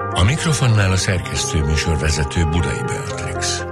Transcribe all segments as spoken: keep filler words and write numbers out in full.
A mikrofonnál a szerkesztő műsorvezető Budai Beatrix.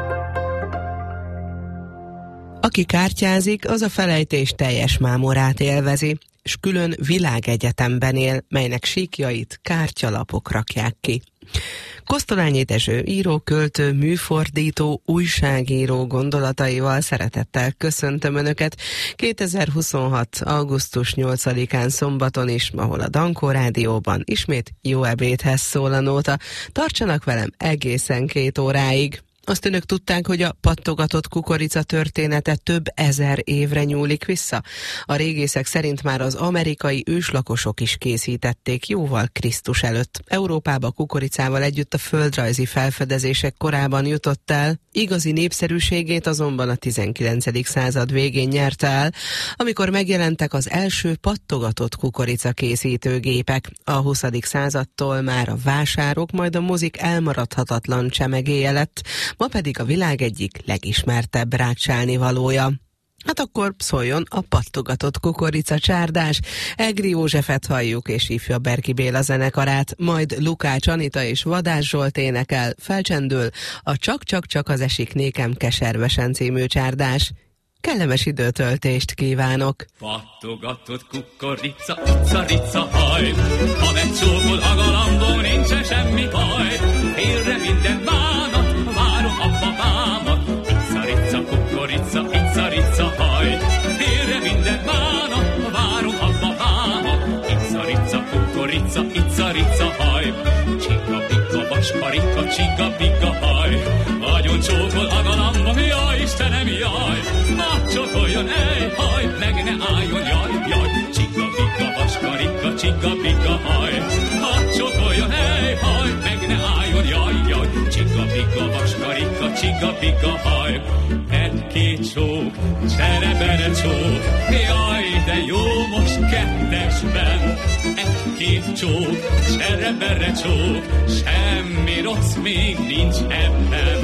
Aki kártyázik, az a felejtés teljes mámorát élvezi, és külön világegyetemben él, melynek síkjait kártyalapok rakják ki. Kosztolányi Dezső író, költő, műfordító, újságíró gondolataival szeretettel köszöntöm Önöket kétezer-huszonhat. augusztus nyolcadikán szombaton is, ahol a Dankó Rádióban ismét jó ebédhez szól a nóta. Tartsanak velem egészen két óráig. Azt önök tudták, hogy a pattogatott kukorica története több ezer évre nyúlik vissza? A régészek szerint már az amerikai őslakosok is készítették jóval Krisztus előtt. Európába kukoricával együtt a földrajzi felfedezések korában jutott el, igazi népszerűségét azonban a tizenkilencedik század végén nyerte el, amikor megjelentek az első pattogatott kukorica készítőgépek. A huszadik századtól már a vásárok, majd a mozik elmaradhatatlan csemegéje lett, ma pedig a világ egyik legismertebb rákcsálnivalója. Hát akkor szóljon a pattogatott kukorica csárdás. Egri Józsefet halljuk és ifja Berki Béla zenekarát, majd Lukács Anita és Vadász Zsolt énekel, felcsendül a Csak-csak-csak az esik nékem keservesen című csárdás. Kellemes időtöltést kívánok! Pattogatott kukorica, ica-rica haj, ha megcsókol a galambom, nincsen semmi baj. Félre minden bánat, várom a babámat. Ica-rica kukorica, ica-rica haj, félre minden bánat, várom a babámat. Ica-rica kukorica, ica-rica haj, csiga-biga vasparika, csiga-biga haj. Nagyon csókol a galambom, jaj Istenem, jaj. Csokoljon, ej, haj, meg ne álljon, jaj, jaj. Csiga-biga, vaskarika, csiga-biga, haj. Ha csokoljon, ej, haj, meg ne álljon, jaj, jaj. Csiga-biga, vaskarika, csiga-biga, haj. Egy-két csók, csere-bere csók, jaj, de jó most kettesben. Egy-két csók, csere-bere csók, semmi rossz még nincs ebben.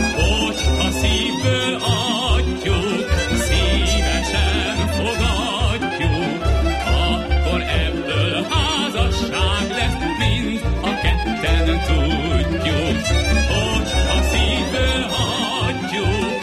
Hogyha szívből adjuk, szívesen fogadjuk, akkor ebből házasság lesz, mind a ketten tudjuk. Hogyha szívből adjuk,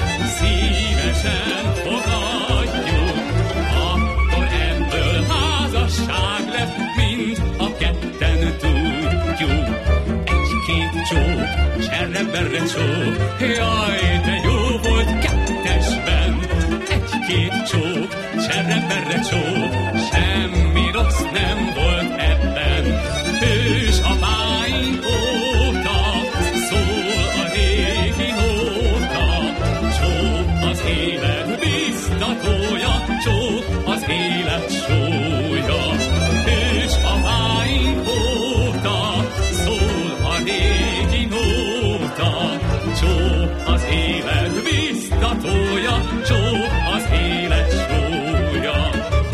szívesen fogadjuk, akkor ebből házasság lesz, mind a ketten tudjuk. Egy-két csók, cserre-berre csók, jaj, de jó volt kettesben. Egy-két csók, cserre-berre csók, semmi rossz nem volt ebben. Hős apáink óta szól a régi nóta, csók az élet biztatója, csók az élet sója. Hős apáink óta szól a régi nóta, csók az élet biztatója, csók az élet sója.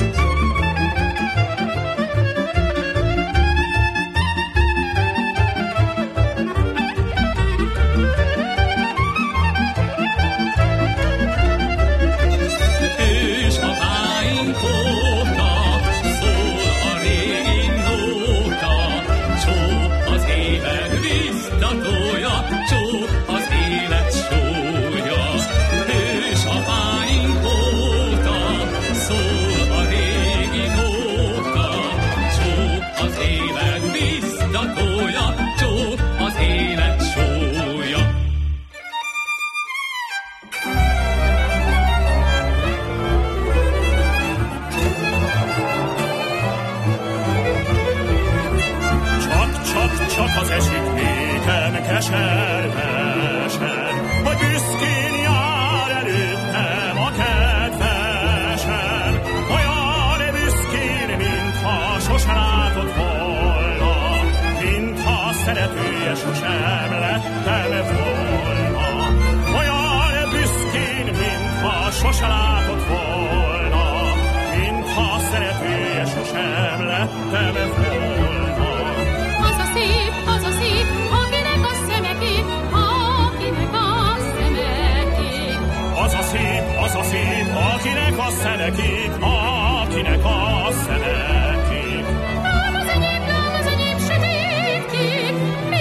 Ős apáink óta szól a régi nóta, csók az élet biztatója, csók az élet sója. Hős apáink óta szól a régi nóta, csók az élet biztatója, csók az élet sója. Csak-csak-csak az esik nékem keservesen, hogy büszkén jár előttem a kedvesen. Olyan büszkén, mintha sose látott volna, mintha szeretője sosem lettem volna. Olyan büszkén, mintha sose látott volna, mintha szeretője sosem lettem volna. Az a szép, az a szép, akinek a szeme kék, akinek a szeme kék. Az a szép, az a szép, akinek a szeme kék, akinek a szeme kék. Lám az enyém, lám az enyém sötét kék,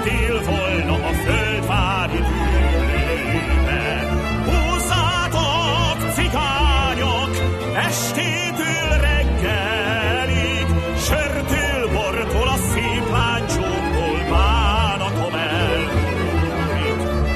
stíl volna a földvári dűlőbe. Húzzátok, cigányok, estétől reggelig, sörtől, bortól, a szép láncsóktól bánatom elmúlik.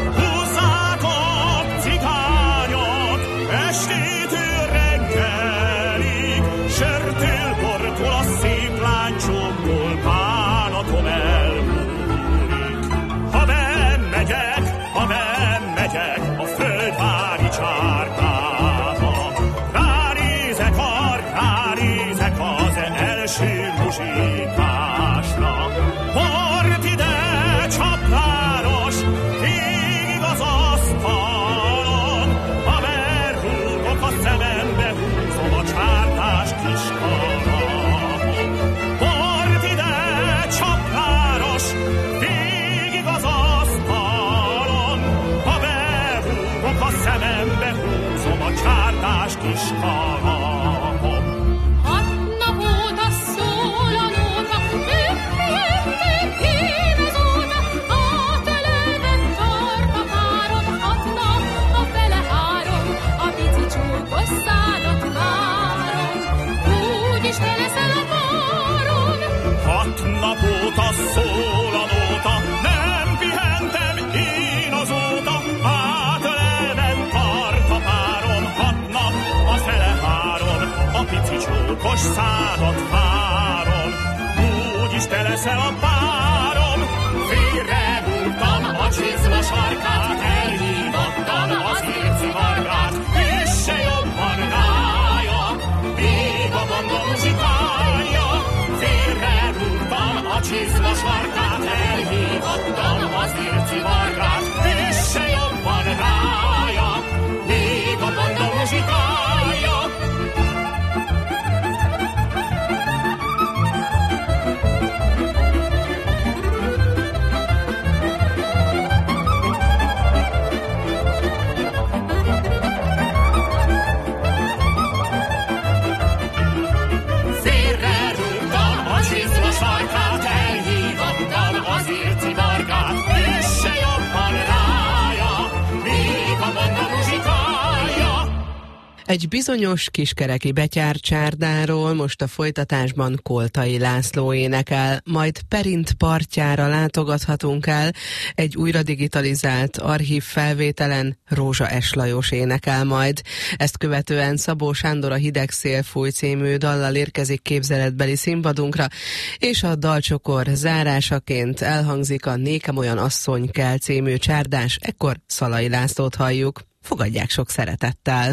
Húzzátok, cigányok, estétől reggelig, sörtől, bortól, a szép láncsóktól bánatom elmúlik. Ha bemegyek, ha bemegyek a földvári csárkába, ránézek arra, ránézek az első muzsikásra. Hord ide, csapláros, végig az asztalon, ha berúgok a szemembe, húzom a csártás kis karamon. Hord ide, csapláros, végig az asztalon, ha berúgok a szemembe, húzom a csártás kis karamon. Hat nap óta szól a nóta, ünnepelték én azóta, átölelve tart a párom. Hat nap, a fele három, a pici csókos szádat várom. Úgyis te leszel a párom. Hat nap óta szól a nóta, nem pihentem én azóta, átölelve tart a párom. Hat nap, a fele három, a pici csókos szádat várom. Úgyis te leszel a párom. Félrehúgtam a csizma sarkát, elhívattam az ércivargát, és se jobban rája, még a banda muzsikálja. Félrehúgtam a csizma sarkát, elhívattam az ércivargát, és se jobban rája, még a banda muzsikálja. Félrerúgtam a csizma sarkát, elhívattam az ércivargát, és se jobban rája, még a banda muzsikálja. Egy bizonyos kiskereki betyárcsárdáról most a folytatásban Koltai László énekel, majd Perint partjára látogathatunk el, egy újra digitalizált archív felvételen Rózsa S. Lajos énekel majd. Ezt követően Szabó Sándor a Hideg szél fúj című dallal érkezik képzeletbeli színpadunkra, és a dalcsokor zárásaként elhangzik a Nékem olyan asszony kell című csárdás, ekkor Szalai Lászlót halljuk. Fogadják sok szeretettel!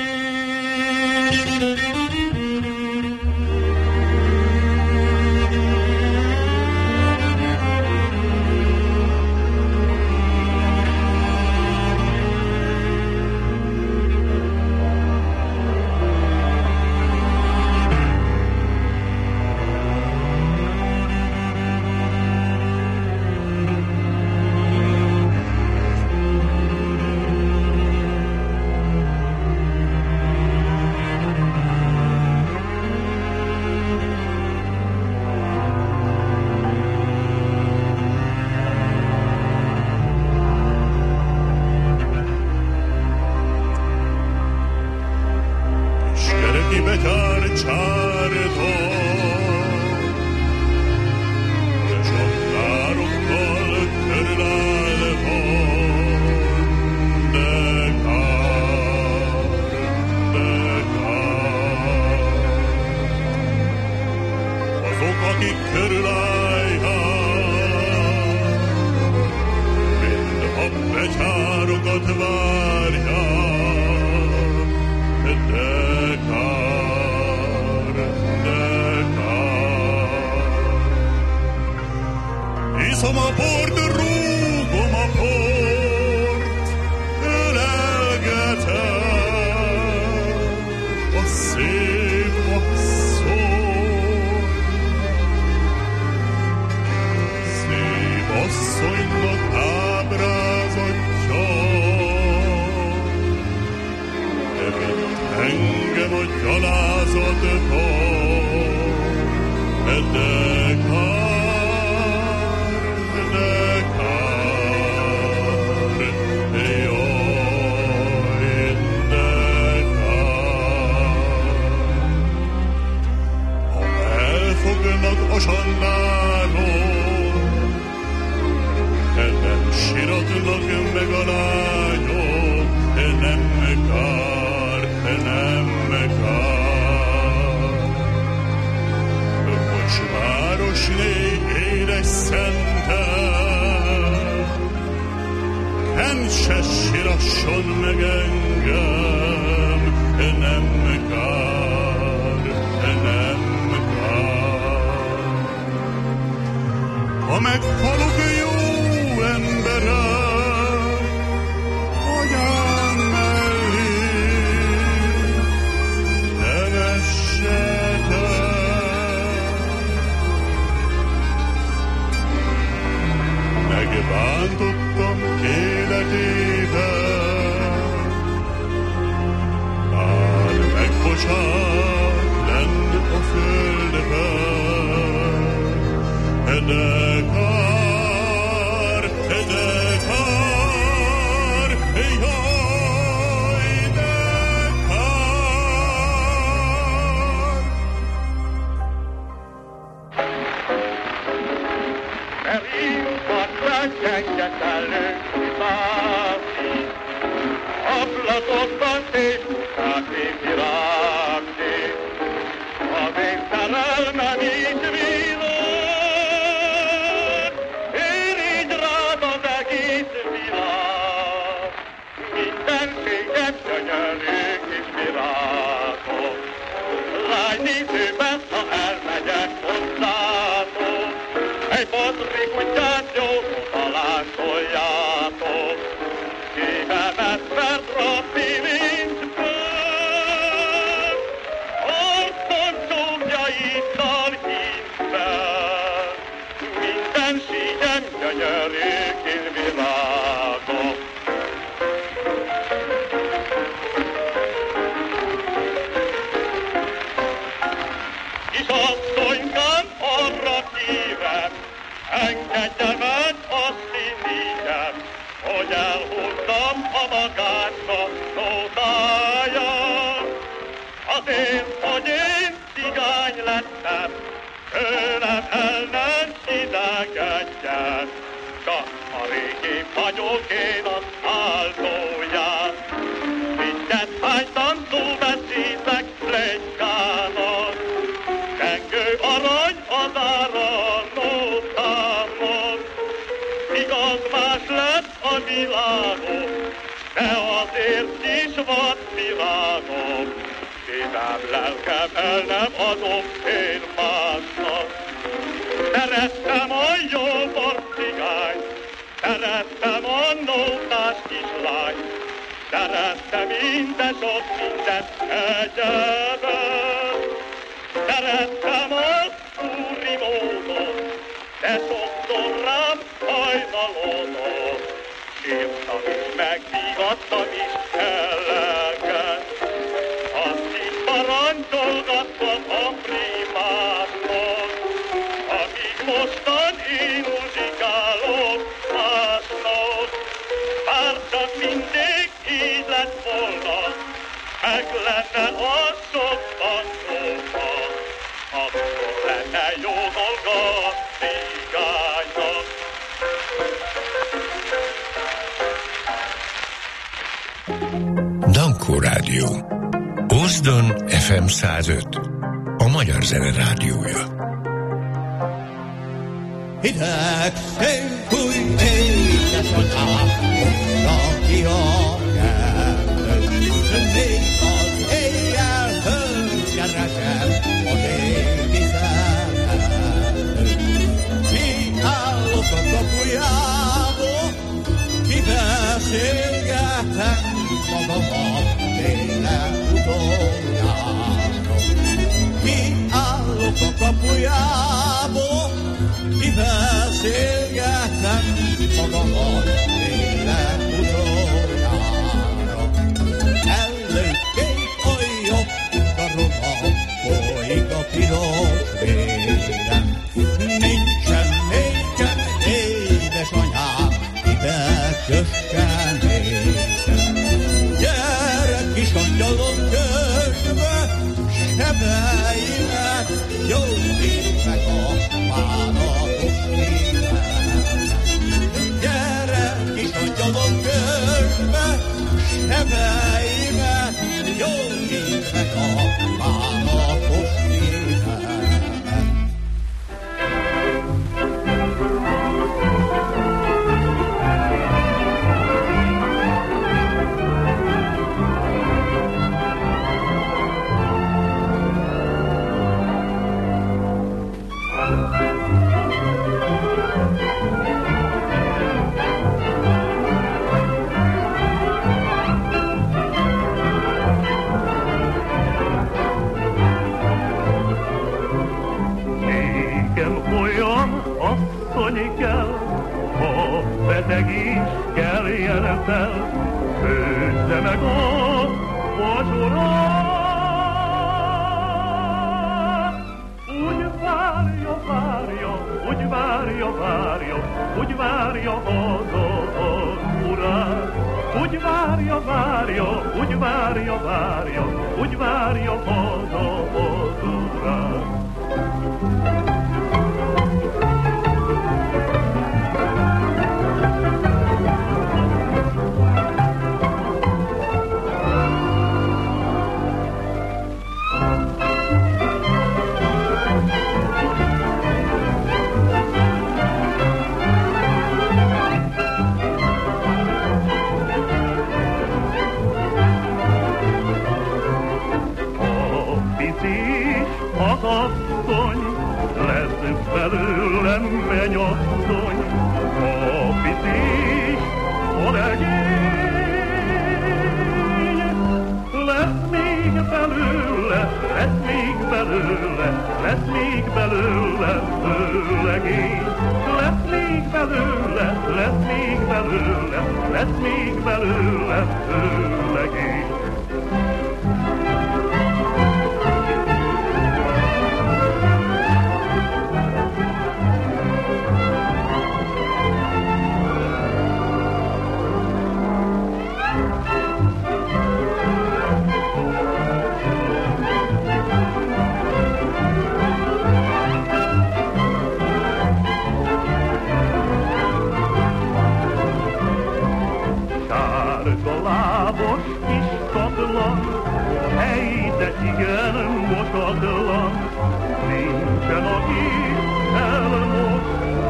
Iszom a port, rúgom a port, ölelgetem a szép asszony. Szép asszonynak ábrázatja, de mint engem a gyalázatban, de kár, de szentel, Kentse sirasson meg engem, nem kár, nem kár. Ha meghalok jó emberek, anyám mellé, nevessetek. Megbántottam életében, bár megbocsát lenn a földben, de kár, de kár, jaj, de kár. Elhívott rengeget előkifázni, ablatokban tészkázni, virágni, az én szerelmem így világ, én így rád az egész világ, mindenségem gyönyörű kis virágok, lány nézőben, ha elmegyek hozzátok, egy botri kutyát jó találkoljátok, szívemet mert rabbi nincs bőr, arcon csókjaiddal hívvel, minden sígyem gyönyörű kis virágok. Kisasszonykám, arra kérem, engedjen meg azt színígyem, hogy elhúzzam a magátsa nótáját. Azért, hogy én cigány lettem, tőlem el nem idegedjen, csak a régi vagyok én az áldóját. Mindent hánytam szóbeszédek plegykának, Tengő arany az ára nótámon, igaz más lett a világom, de azért is van világom, szívem, lelkem el nem adom én másnak. Szerettem a jó borcigány, szerettem a nótás kislány, szerettem minden sok mindent egyebet. Szerettem az úri módot, de sokszor rám hajnalodott, sírtam is, megvígattam is elleket. Azt is parancsolgattam a primáknak, akik mostan én muzsikálok másnak. Bár csak mindig így lett volna, meg lenne az sokban nóta, akkor lenne jó dolga cigánynak. Dankó Rádió. Ózdon ef em száz öt. A magyar zene rádiója. Hideg szél fúj, édesanyám, hozta ki a kertet. Még az éjjel fölkeresem a régi szeretet. Kiállok a kapujából, kibeszélgetem magamat tényleg utoljára. Kiállok a kapujából, kibeszélgetem magamat tényleg utoljára. Előképp a jobb karomat folyik a piros vérem. Nincsen nékem, édesanyám, ide kössen nékem. Gyere kis angyalom kösbe, sebeimet gyógyíts meg a bánatos szívemet. Gyere kis angyalom kösbe, sebeimet gyógyíts meg a bánatos szívemet. este meg a vacsorát. Úgy várja, várja, úgy várja, várja, úgy várja haza az urát. Úgy várja, várja, úgy várja, várja, úgy várja haza az urát. Asszony, lesz belőlem mennyasszony, a picis, a legény. Lesz még belőle, lesz még belőle, lesz még belőle főlegény. Lesz még belőle, lesz még belőle, lesz még belőle főlegény. Lábos kis szatlan, hely, de igen mosatlan, nincsen, aki elmossa.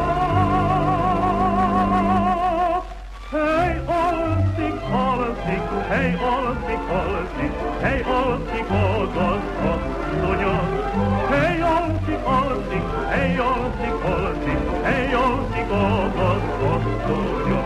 Hely, alszik, alszik, hely, alszik, alszik, hely, alszik az az asszonya. Hely, alszik, alszik, hely, alszik, alszik, hely, alszik az az asszonya.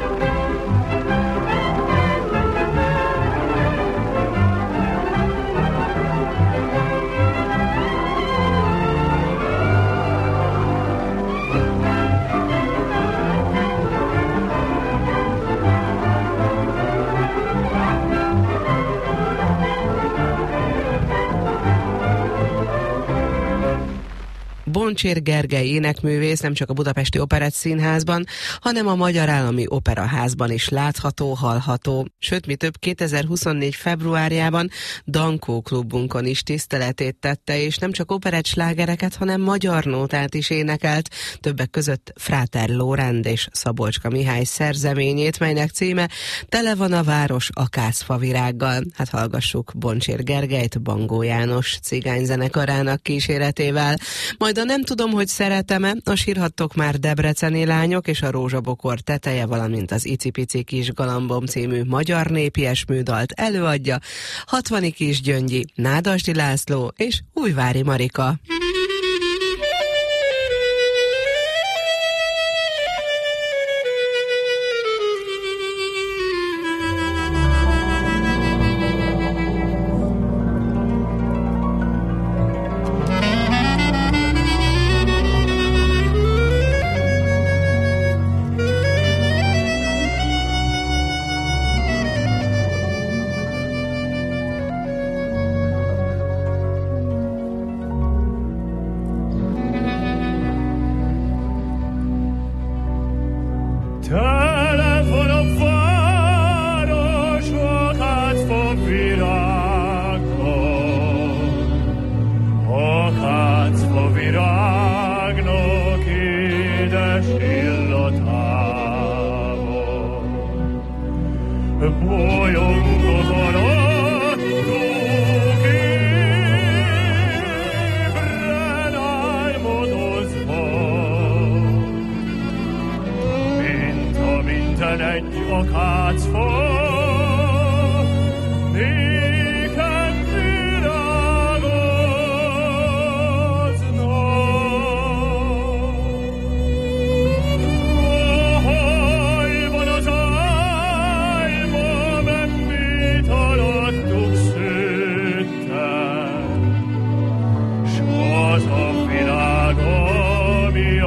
Boncsér Gergely énekművész nem csak a Budapesti Operett Színházban, hanem a Magyar Állami Operaházban is látható, hallható. Sőt, mi több, kétezer-huszonnégy februárjában Dankó klubunkon is tiszteletét tette, és nem csak operett slágereket, hanem magyar nótát is énekelt, többek között Fráter Lórend és Szabolcska Mihály szerzeményét, melynek címe Tele van a város akácfavirággal. Hát hallgassuk Boncsér Gergelyt Bangó János cigányzenekarának kíséretével. Majd a Nem tudom, hogy szeretem-e, a Sírhattok már debreceni lányok és a Rózsabokor teteje, valamint az Icipici kis galambom című magyar népi esműdalt előadja Hatvani Kis Gyöngyi, Nádasdy László és Újvári Marika.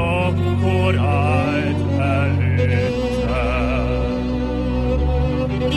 Akkor állt előtte.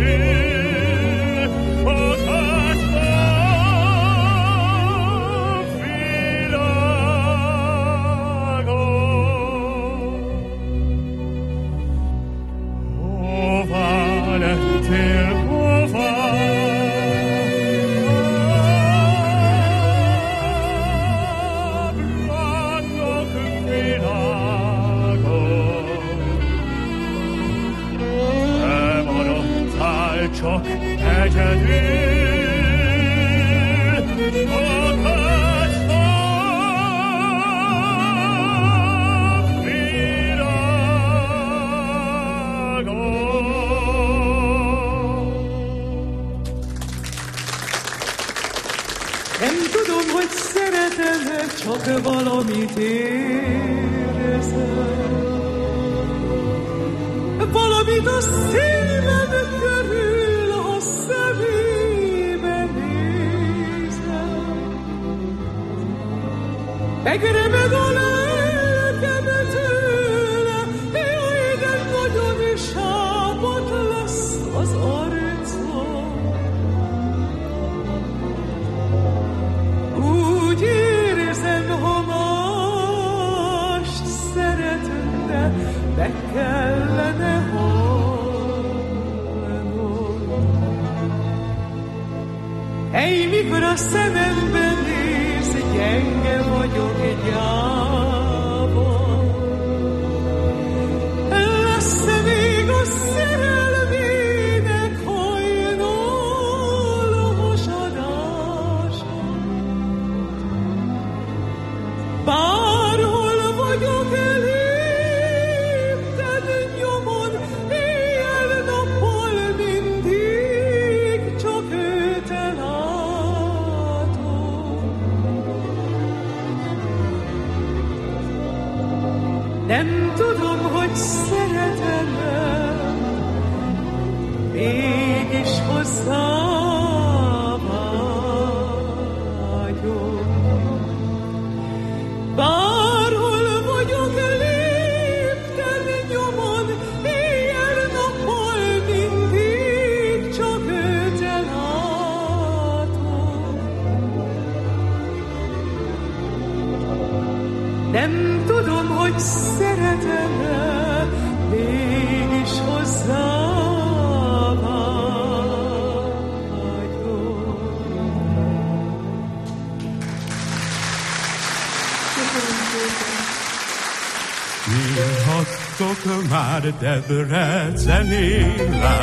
Debreceni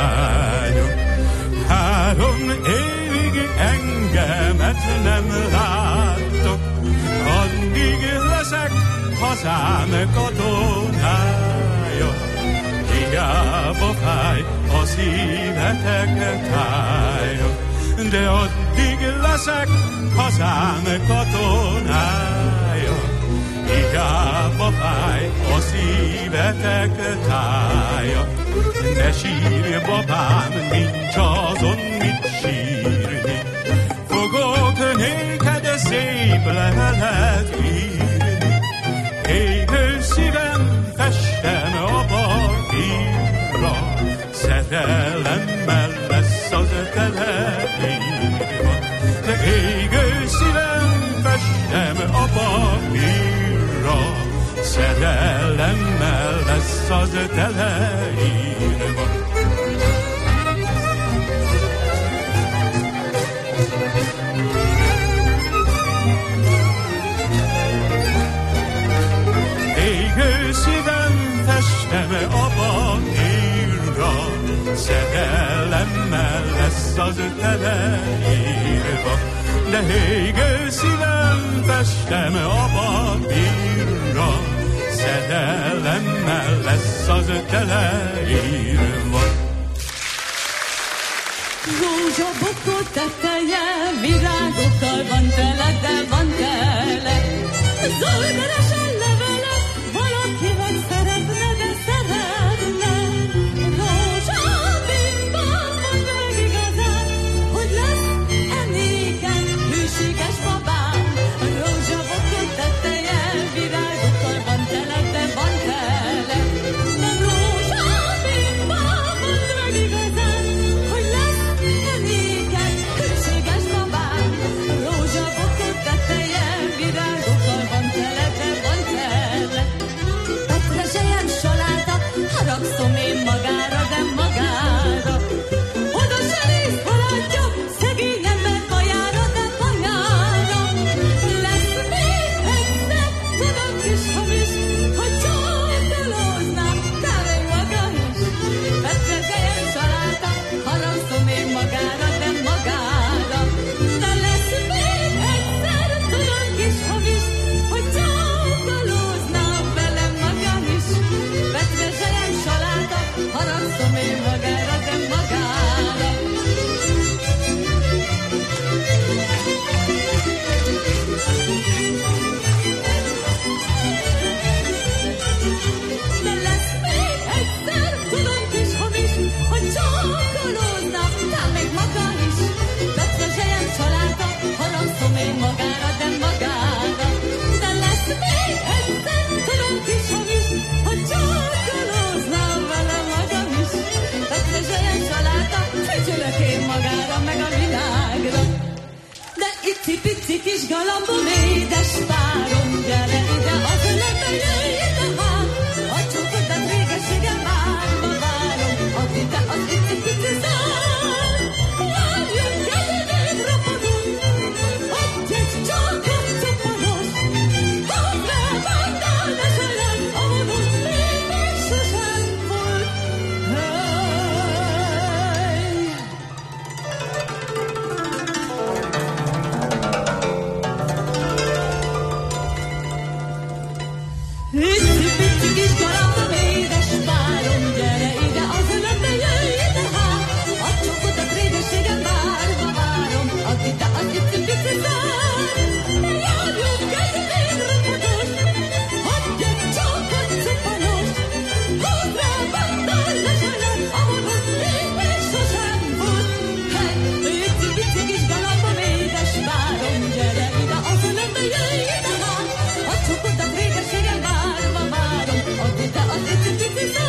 lányok, három évig engemet nem láttok, addig leszek hazám katonája. Hiába fáj a szívetek tája, de addig leszek hazám katonája. Hiába fáj a szívetek tája, de sírj, babám, nincs azon mit sírni. Fogok néked szép levelet írni, égő szívem festem a papírra, szerelemmel lesz az teleírva. De égő szívem festem a papírra, szerelemmel lesz az teleírva. Égő szívem festem a papírra, szerelemmel lesz az teleírva. De égő szívem festem a papírra, szerelemmel lesz az teleírva. Rózsabokor teteje, virágokkal van tele, de van tele. Zöldesen levelek, valakinek szeretne, de szeretne. Rózsabimban mondd meg igazán, hogy lesz enéken hűséges babám. Rózsabokor teteje, virágokkal van tele, de van tele. Rózsabimban mondd meg igazán, hogy kis galambom, édes párom, gyere ide, az ölembe jöjj ide, hát, a csókodat régeségen várva várom, add ide az icipici szár. Várjunk, gyere, rapadunk, adj egy csókot cuppanos, hozd rá, vándál, ne sajnálj, a vonat még sosem volt. Icipici kis galambom, édes párom, gyere ide, az ölembe jöjj ide, hát, a csókodat régeségen várva várom, add ide az icipici szár. Járjunk, gyere, még rapadós, adj egy csókot cuppanos, hozd rá, vándál, ne sajnálj, a vonat még sosem volt. Hey, icipici kis galambom, édes párom, gyere ide, az ölembe jöjj ide, hát, a csókodat régeségen várva várom, add ide az icipici szár.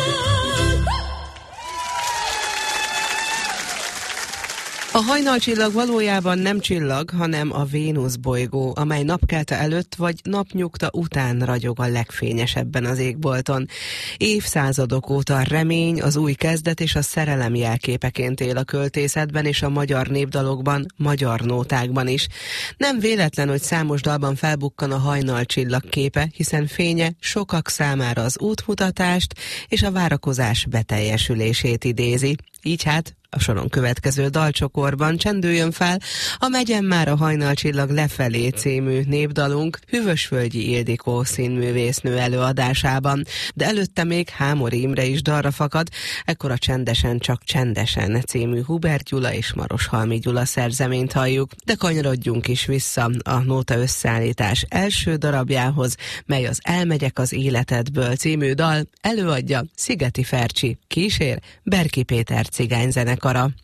A hajnalcsillag valójában nem csillag, hanem a Vénusz bolygó, amely napkelte előtt vagy napnyugta után ragyog a legfényesebben az égbolton. Évszázadok óta a remény, az új kezdet és a szerelem jelképeként él a költészetben és a magyar népdalokban, magyar nótákban is. Nem véletlen, hogy számos dalban felbukkan a hajnalcsillag képe, hiszen fénye sokak számára az útmutatást és a várakozás beteljesülését idézi. Így hát a soron következő dalcsokorban csendüljön fel a Megyen már a hajnalcsillag lefelé című népdalunk Hűvösvölgyi Ildikó színművésznő előadásában, de előtte még Hámori Imre is dalra fakad, ekkor a Csendesen csak csendesen című Hubert Gyula és Maroshalmi Gyula szerzeményt halljuk, de kanyarodjunk is vissza a nóta összeállítás első darabjához, mely az Elmegyek az életedből című dal, előadja Szigeti Fercsi, kísér Berki Péter cigányzenekara.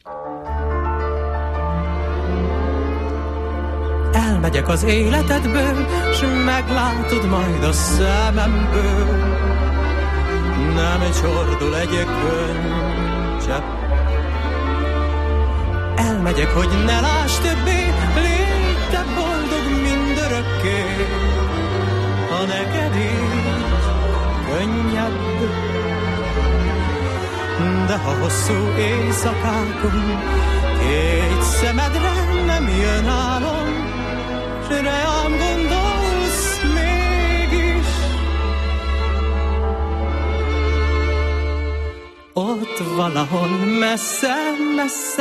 Elmegyek az életedből, s meglátod majd a szememből. Nem csordul egy könycsepp. Elmegyek, hogy ne láss többé, légy te boldog mindörökké. Ha neked így könnyebb, de ha hosszú éjszakákon két szemedre nem jön álom, s rám gondolsz mégis, ott valahol messze-messze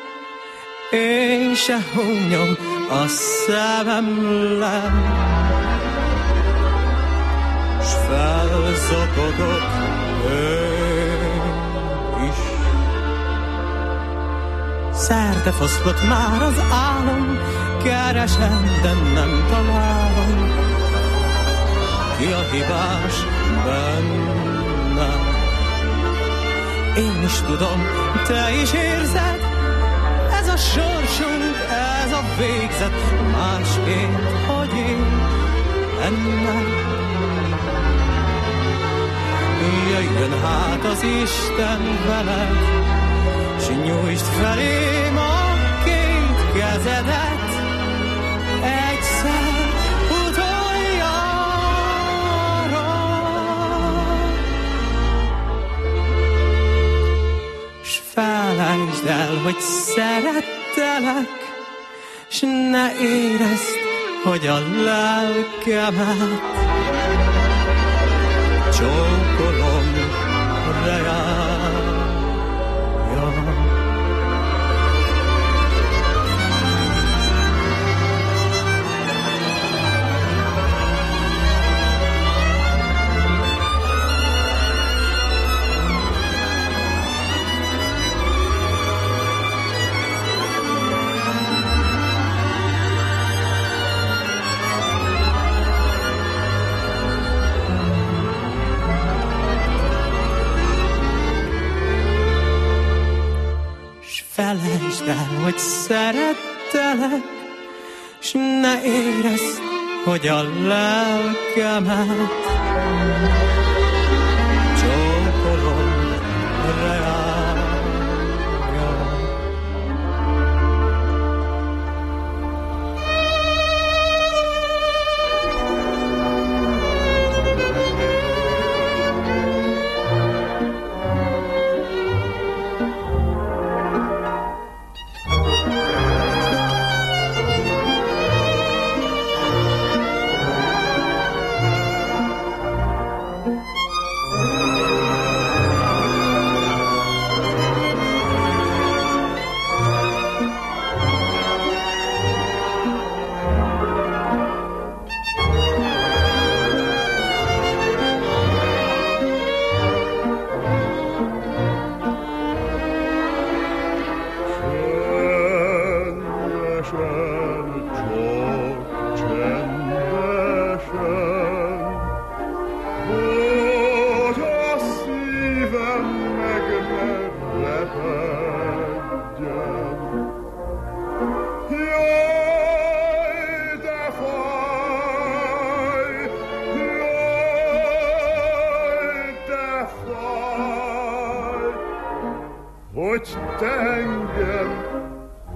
én se hunyom a szememlen, s felzakogok szerte foszlott már az álom, keresem, de nem találom. Ki a hibás bennem? Én is tudom, te is érzed, ez a sorsunk, ez a végzet, másként, hogy én ennek. Jöjjön hát az Isten veled, s nyújtsd felém a két kezedet, egyszer utoljára. S felejtsd el, hogy szerettelek, s ne érezd, hogy a lelkemet csókolom reál. Felejtsd el, hogy szerettelek, s ne érezd, hogy a lelkemet csókolom reálja.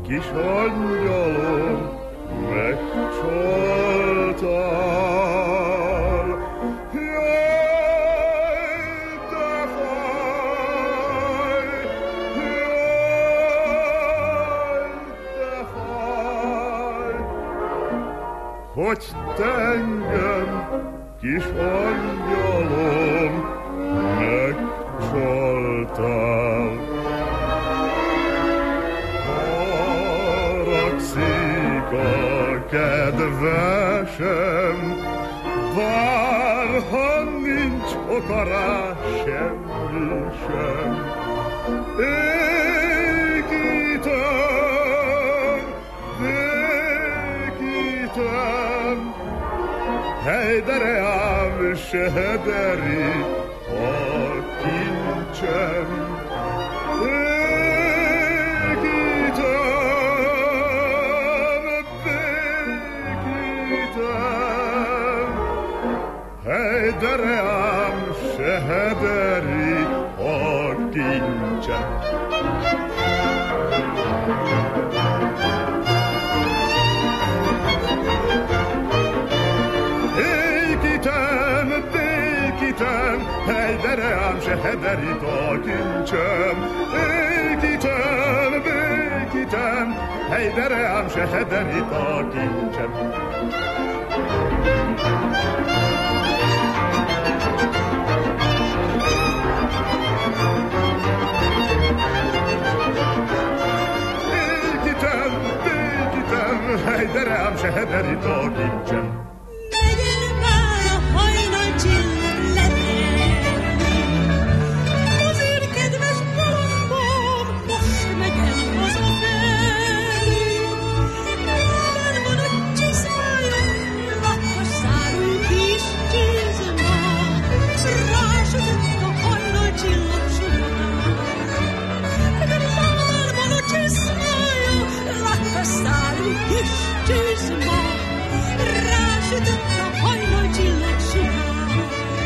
kis angyalom, megcsaltál. Jaj, de fáj, jaj, de fáj, hogy te engem, kis angyalom, megcsaltál. Haragszik a kedvesem, bár ha nincs oka rá semmi sem. Ékítem, ékítem, hejdere ám sehederi a kincsem. Békítem, békítem, hejdere ám sehederi a kincsem. Ékítem, békítem, hejdere ám sehederi a kincsem. Ékítem, békítem, hejdere ám sehederi a kincsem. Ékítem, békítem, hejdere ám sehederi a kincsem. Legyen már a hajnal csillag letelni, az én kedves bolondom most megy el hazafelé. Lábán van a csiszmája, lakkos szárú kis csizma, rásütött a hajnal csillag sugár. Lábán van a csiszmája, lakkos szárú kis csizma, rásütött a hajnal csillag sugár.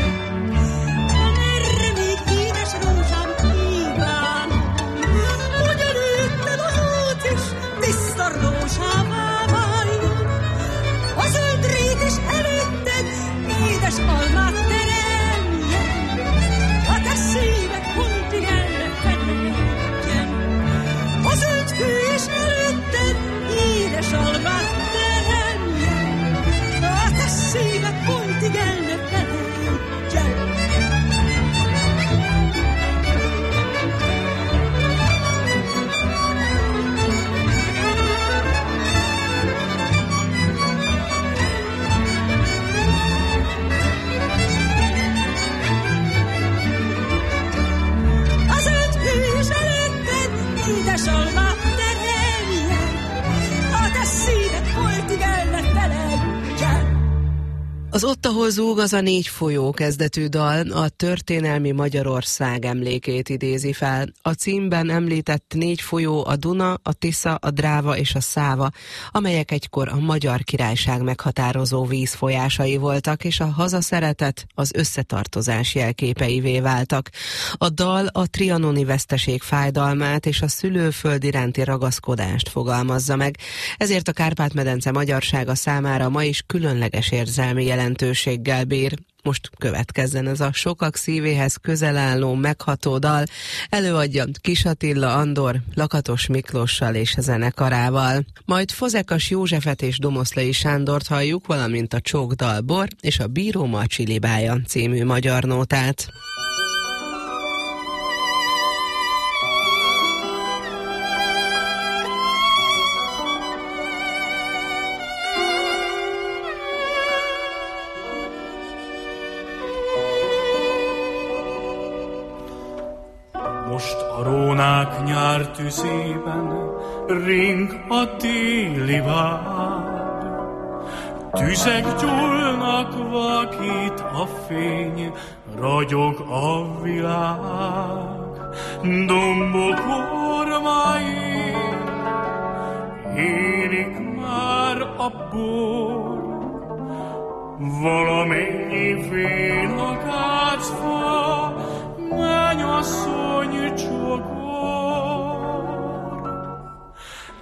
Amerre még édes rózsám kívánom, hogy előtted az út is tiszta rózsává váljon. A zöld rétes előtted édes almát teremjen, a te szíved pontig el ne feledjen. A zöld kő is előtted édes almát teremjen, a te szíved pontig el ne feledjen. Az öt hős előtted édes almát teremjen, a te szíved holtig el ne feledjen. Az Ott, ahol zúg, az a Négy folyó kezdetű dal a történelmi Magyarország emlékét idézi fel. A címben említett négy folyó a Duna, a Tisza, a Dráva és a Száva, amelyek egykor a Magyar Királyság meghatározó vízfolyásai voltak, és a hazaszeretet, az összetartozás jelképeivé váltak. A dal a trianoni veszteség fájdalmát és a szülőföld iránti ragaszkodást fogalmazza meg, ezért a Kárpát-medence magyarsága számára ma is különleges érzelmi jelentőséggel bír. Most következzen ez a sokak szívéhez közel álló, megható dal, előadja Kis Attila Andor, Lakatos Miklóssal és zenekarával. Majd Fazekas Józsefet és Domoszlai Sándort halljuk, valamint a Csókdal Bor és a Bíró Marcsi Libája című magyar nótát. Most a rónák nyár tüzében ring a téli vád. Tüzek gyúlnak, vakít a fény, ragyog a világ. Dombok ormai érik már a bor, valamennyi vénakácfa mennyasszony csokor.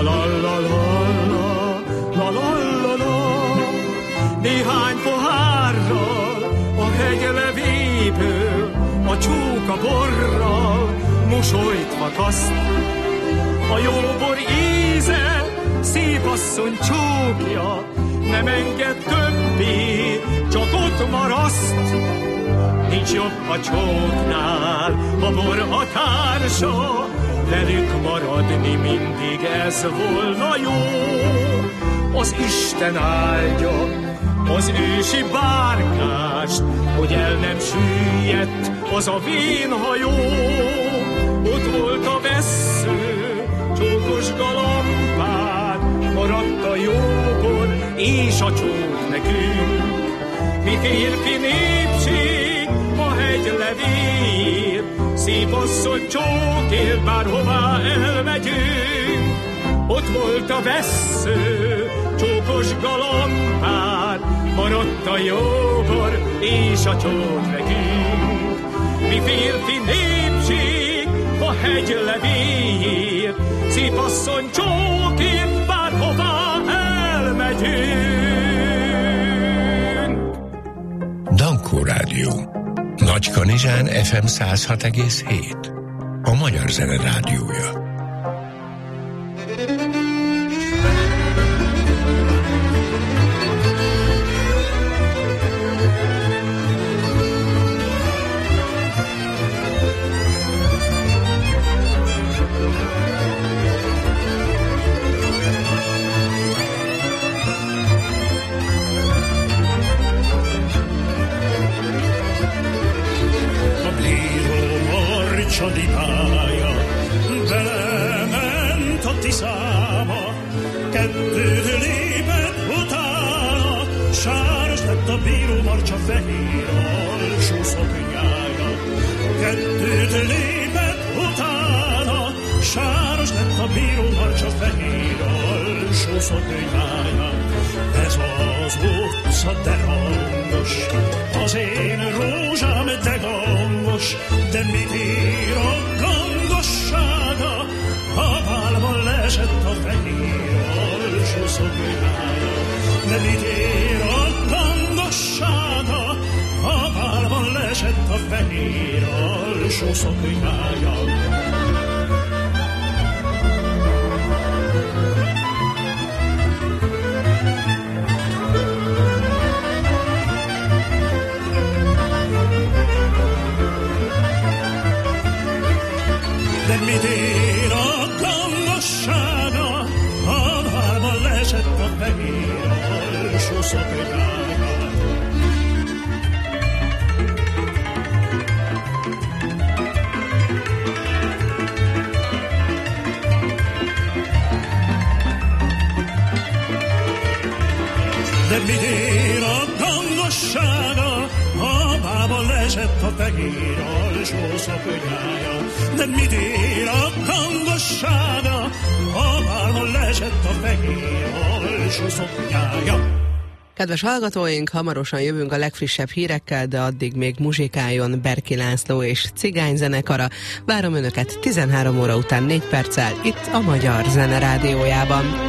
la la la la la la la la. Néhány pohárral a hegy levéből, a csóka borral mosolyt kaszt. A jó bor íze, szép asszony csókja, nem enged többé, csak ott maraszt. Nincs jobb a csóknál, a bor a társa, velük maradni mindig ez volna jó. Az Isten áldja az ősi bárkást, hogy el nem süllyedt az a vénhajó. Ott volt a vessző, csókos galambád, maradt a jóbor és a csók nekünk. Mi férfi népség a hegy levéért, szép asszony csókért, bárhová elmegyünk. Ott volt a vessző, csókos galambád, maradt a jóbor és a csók nekünk. Mi férfi népség a hegy levéért, szép asszony csókért, bárhová elmegyünk. Dankó Rádió. Nagykanizsán ef em száz hat egész hét. A Magyar Zene Rádiója. Csodipája belement a Tiszába, kettőt lépett utána, sáros lett a bíró marcsa, fehér alsó szoknyája. Kettőt lépett utána, sáros lett a bíró marcsa, fehér alsó szoknyája. Ez az utca de hangos, az én rózsám de gangos, de mit ér a gangossága, ha bálban leesett a fehér alsó szoknyája. De mit ér a gangossága, ha bálban leesett a fehér alsó szoknyája. De mit ér a gangossága, ha bálban leesett a fehér alsó szoknyája. De mit ér a gangossága, ha bálban leesett a fehér alsó szoknyája. De mit ér a gangossága, ha bálban leesett a fehér alsó szoknyája. Kedves hallgatóink, hamarosan jövünk a legfrissebb hírekkel, de addig még muzsikáljon Berki László és Cigány zenekara. Várom Önöket tizenhárom óra után négy perccel itt a Magyar Zene Rádiójában.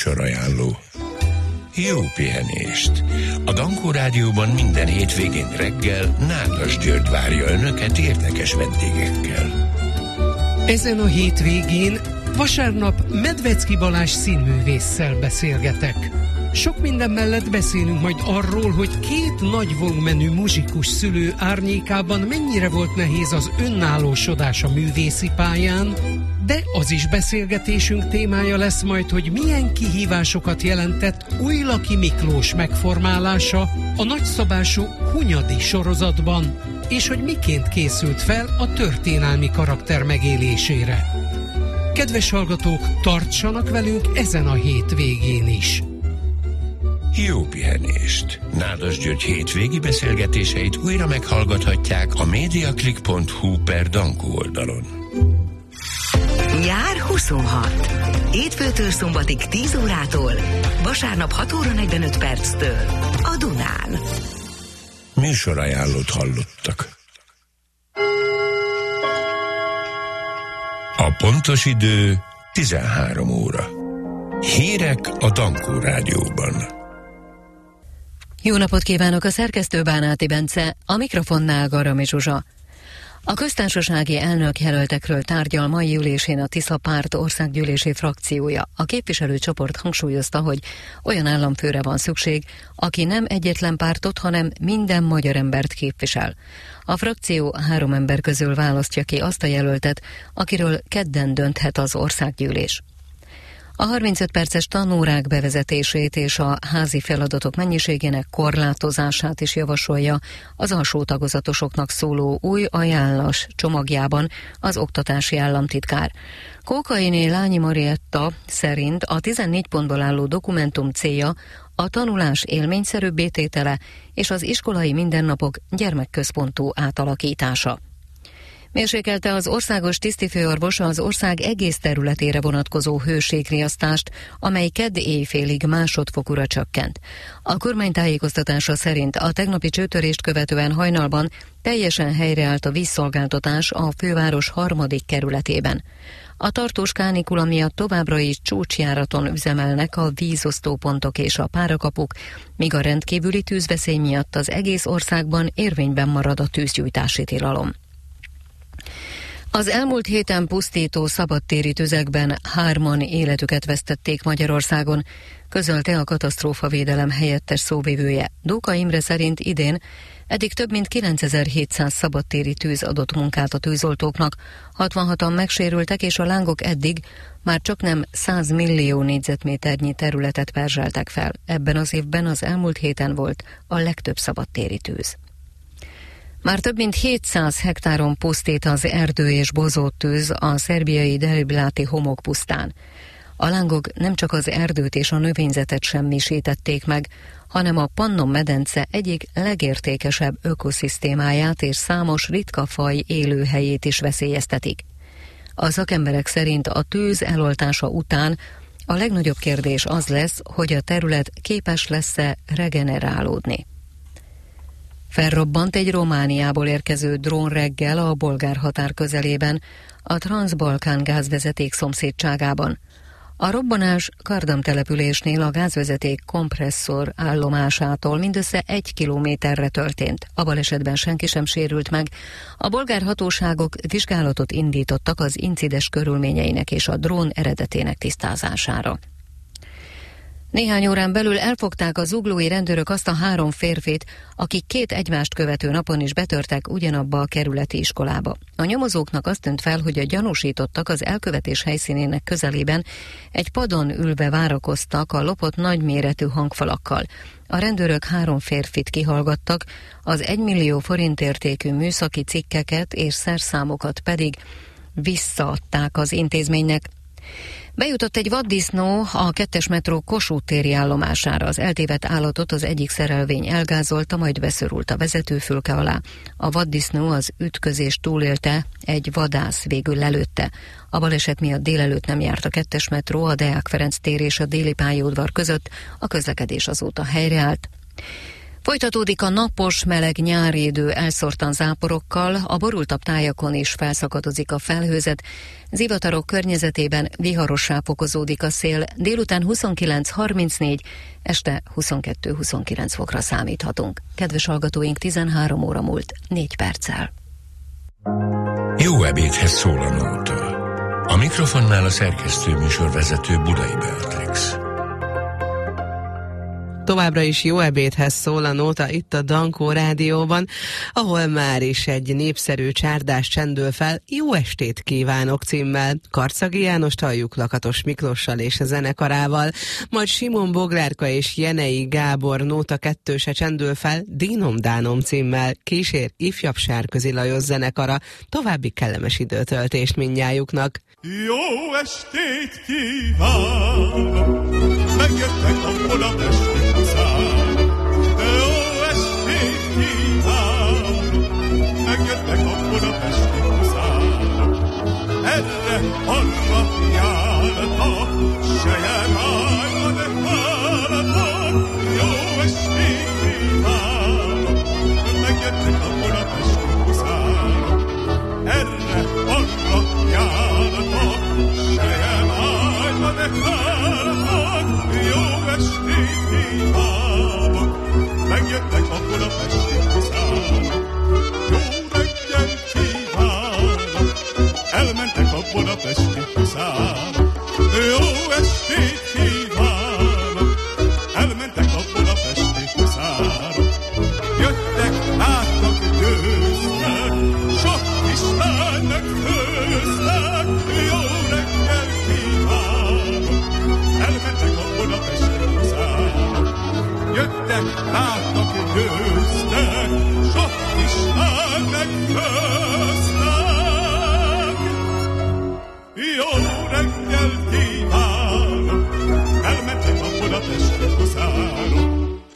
Műsorajánló. Jó pihenést! A Dankó Rádióban minden hétvégén reggel Nádas György várja Önöket érdekes vendégekkel. Ezen a hétvégén vasárnap Medvecki Balázs színművésszel beszélgetek. Sok minden mellett beszélünk majd arról, hogy két nagy volumenű muzsikus szülő árnyékában mennyire volt nehéz az önállósodás a művészi pályán, de az is beszélgetésünk témája lesz majd, hogy milyen kihívásokat jelentett Újlaki Miklós megformálása a nagyszabású Hunyadi sorozatban, és hogy miként készült fel a történelmi karakter megélésére. Kedves hallgatók, tartsanak velünk ezen a hétvégén is! Jó pihenést! Nádas György hétvégi beszélgetéseit újra meghallgathatják a mediaclick pont hu per Dankó oldalon. Nyár huszonhat. Hétfőtől szombatig tíz órától, vasárnap hat óra negyvenöt perctől a Dunán. Műsorajánlót hallottak. A pontos idő tizenhárom óra. Hírek a Dankó Rádióban. Jó napot kívánok, a szerkesztő Bánáti Bence, a mikrofonnál Garami Zsuzsa. A köztársasági elnök jelöltekről tárgyal mai ülésén a Tisza Párt országgyűlési frakciója. A képviselőcsoport hangsúlyozta, hogy olyan államfőre van szükség, aki nem egyetlen pártot, hanem minden magyar embert képvisel. A frakció három ember közül választja ki azt a jelöltet, akiről kedden dönthet az országgyűlés. A harmincöt perces tanórák bevezetését és a házi feladatok mennyiségének korlátozását is javasolja az alsó tagozatosoknak szóló új ajánlás csomagjában az oktatási államtitkár. Kókainé Lányi Marietta szerint a tizennégy pontból álló dokumentum célja a tanulás élményszerűbbé tétele és az iskolai mindennapok gyermekközpontú átalakítása. Mérsékelte az országos tisztifőorvos az ország egész területére vonatkozó hőségriasztást, amely kedd éjfélig másodfokúra csökkent. A kormány tájékoztatása szerint a tegnapi csőtörést követően hajnalban teljesen helyreállt a vízszolgáltatás a főváros harmadik kerületében. A tartós kánikula miatt továbbra is csúcsjáraton üzemelnek a vízosztópontok és a párakapuk, míg a rendkívüli tűzveszély miatt az egész országban érvényben marad a tűzgyújtási tilalom. Az elmúlt héten pusztító szabadtéri tüzekben hárman életüket vesztették Magyarországon, közölte a katasztrófavédelem helyettes szóvivője. Dóka Imre szerint idén eddig több mint kilencezer-hétszáz szabadtéri tűz adott munkát a tűzoltóknak, hatvanhatan megsérültek, és a lángok eddig már csaknem száz millió négyzetméternyi területet perzseltek fel. Ebben az évben az elmúlt héten volt a legtöbb szabadtéri tűz. Már több mint hétszáz hektáron pusztít az erdő és bozóttűz a szerbiai Delibláti homokpusztán. A lángok nem csak az erdőt és a növényzetet semmisítették meg, hanem a Pannon-medence egyik legértékesebb ökoszisztémáját és számos ritka faj élőhelyét is veszélyeztetik. A szakemberek szerint a tűz eloltása után a legnagyobb kérdés az lesz, hogy a terület képes lesz-e regenerálódni. Felrobbant egy Romániából érkező drón reggel a bolgár határ közelében, a Transbalkán gázvezeték szomszédságában. A robbanás Kardam településnél a gázvezeték kompresszor állomásától mindössze egy kilométerre történt. A balesetben senki sem sérült meg. A bolgár hatóságok vizsgálatot indítottak az incidens körülményeinek és a drón eredetének tisztázására. Néhány órán belül elfogták a zuglói rendőrök azt a három férfit, akik két egymást követő napon is betörtek ugyanabba a kerületi iskolába. A nyomozóknak azt tűnt fel, hogy a gyanúsítottak az elkövetés helyszínének közelében egy padon ülve várakoztak a lopott nagyméretű hangfalakkal. A rendőrök három férfit kihallgattak, az egymillió forint értékű műszaki cikkeket és szerszámokat pedig visszaadták az intézménynek. Bejutott egy vaddisznó a kettes metró Kossuth téri állomására. Az eltévedt állatot az egyik szerelvény elgázolta, majd beszorult a vezetőfülke alá. A vaddisznó az ütközést túlélte, egy vadász végül lelőtte. A baleset miatt délelőtt nem járt a kettes metró a Deák Ferenc tér és a déli pályaudvar között, a közlekedés azóta helyreállt. Folytatódik a napos, meleg nyári idő elszórtan záporokkal, a borultabb tájakon is felszakadozik a felhőzet, zivatarok környezetében viharossá fokozódik a szél, délután huszonkilenc harmincnégy, este huszonkettő huszonkilenc fokra számíthatunk. Kedves hallgatóink, tizenhárom óra múlt négy perccel. Jó ebédhez szól a nóta. A mikrofonnál a szerkesztő műsorvezető Budai Beatrix. Továbbra is jó ebédhez szól a nóta itt a Dankó Rádióban, ahol már is egy népszerű csárdás csendül fel Jó estét kívánok címmel. Karcagi Jánost halljuk Lakatos Miklóssal és a zenekarával, majd Simon Boglárka és Jenei Gábor nóta kettőse csendül fel Dínom Dánom címmel. Kísér ifjabb Sárközi Lajos zenekara. További kellemes időtöltést mindnyájuknak. Jó estét kívánok, megjöttek a budapesti huszárok. Jó estét kívánok, megjöttek a budapesti huszárok. Erre, arra jártak, sejem állva, de háltak. Jó estét kívánok, megjöttek a budapesti huszárok. Erre, arra jártak, sejem állva, de háltak. Jó estét kívánok, megjöttek a budapesti huszárok. Jó reggel kívánok, elmentek a budapesti huszárok. Jó estét kívánok, elmentek a budapesti huszárok. Jöttek, láttak, győztek, sok Istennek főztek. Jó reggel kívánok, elmentek a budapesti huszárok. Jöttek, láttak, győztek, sok Istennek főztek. Jó reggel kívánok, elmentek a budapesti huszárok.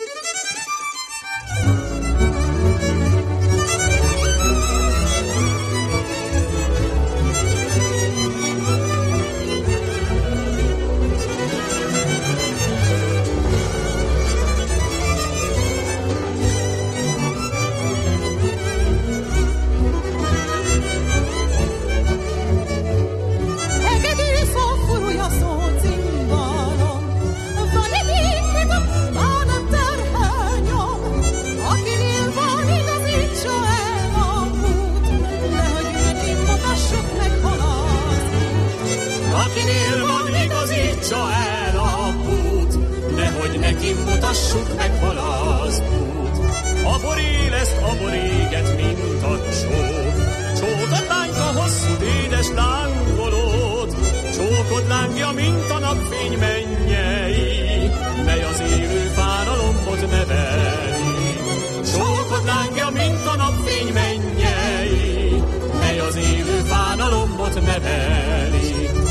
Mutassuk meg hol az út. A bor éleszt a bor éget, mint a csók. Csókod lányka hosszú, édes lángolót. Csókod lángja, mint a napfény mennyei, mely az élő fán a lombot neveli. Csókod lángja, mint a napfény mennyei, mely az élő fán a lombot neveli.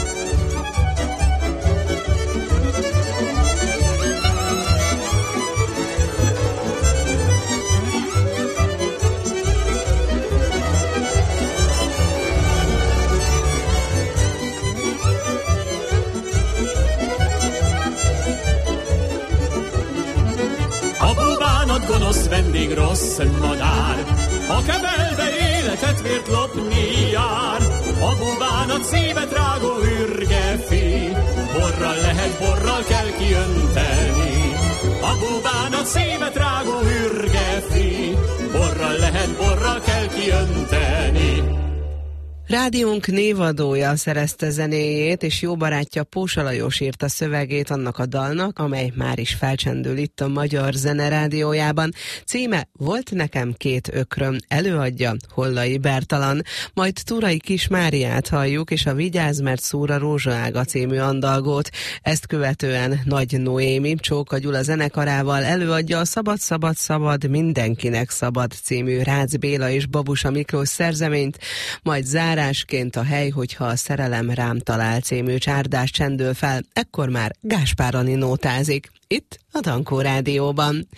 Gonosz vendég, rossz madár, a kebelbe életet vért lopni jár. A búbánat szívet rágó ürgefi, borral lehet, borral kell kiönteni. A búbánat szívet rágó ürgefi, borral lehet, borral kell kiönteni. Rádiónk névadója szerezte zenéjét, és jó barátja Pósa Lajos írta szövegét annak a dalnak, amely már is felcsendül itt a Magyar Zene Rádiójában. Címe Volt nekem két ökröm, előadja Hollai Bertalan. Majd Turai Kis Máriát halljuk, és a Vigyázz, mert szúr a rózsaága című andalgót. Ezt követően Nagy Noémi Csóka Gyula zenekarával előadja a Szabad, szabad, szabad, mindenkinek szabad című Rácz Béla és Babusa Miklós szerzeményt, majd zár Zárásként a Hely, hogyha a szerelem rám talál című csárdás csendül fel, ekkor már Gáspár Ani nótázik. Itt a Dankó Rádióban.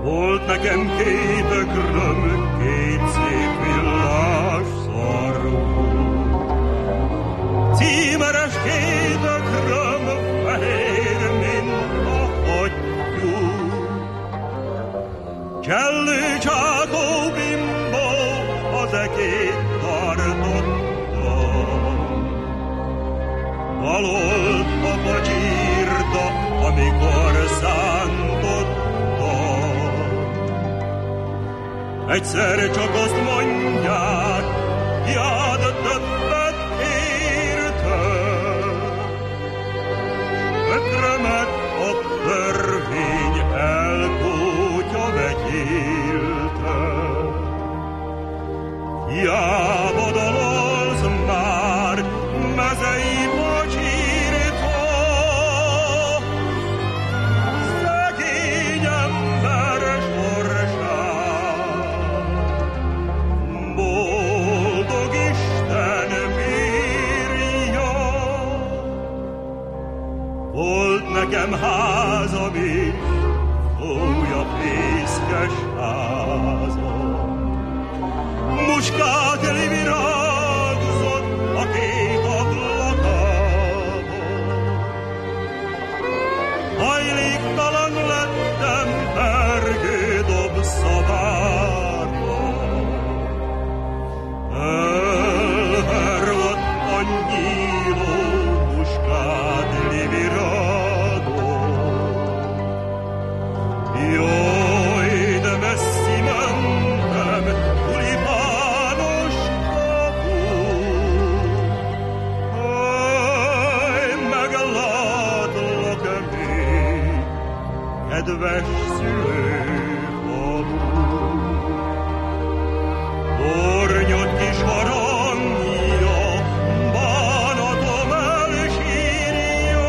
Volt nekem két ökröm, két szép villás szarvú. Címeres két ökröm, fehér, mint a hattyú. Csellő csátó bimbó, az ekét tartotta. Dalolt a pacsírda, amikor szántotta. Egyszer csak azt mondják, hiád többet érte. Ökrömet a törvény elkótya vegyélte. Hiába dalolsz már, mezei pacsírta. Szegény ember sorsát boldog Isten bírja. Volt nekem házam is, ója fészkes házam. Muskát elvirágzott a két ablakában. Hajléktalan lettem pergő dobszabárba. Elhervadt a nyíló muskát elvirágott. Jaj, de messzi mentem, tulipános kapu. Aj, meglátlak még, kedves szülőfalu. Tornyod kis harangja, bánatom elsírja.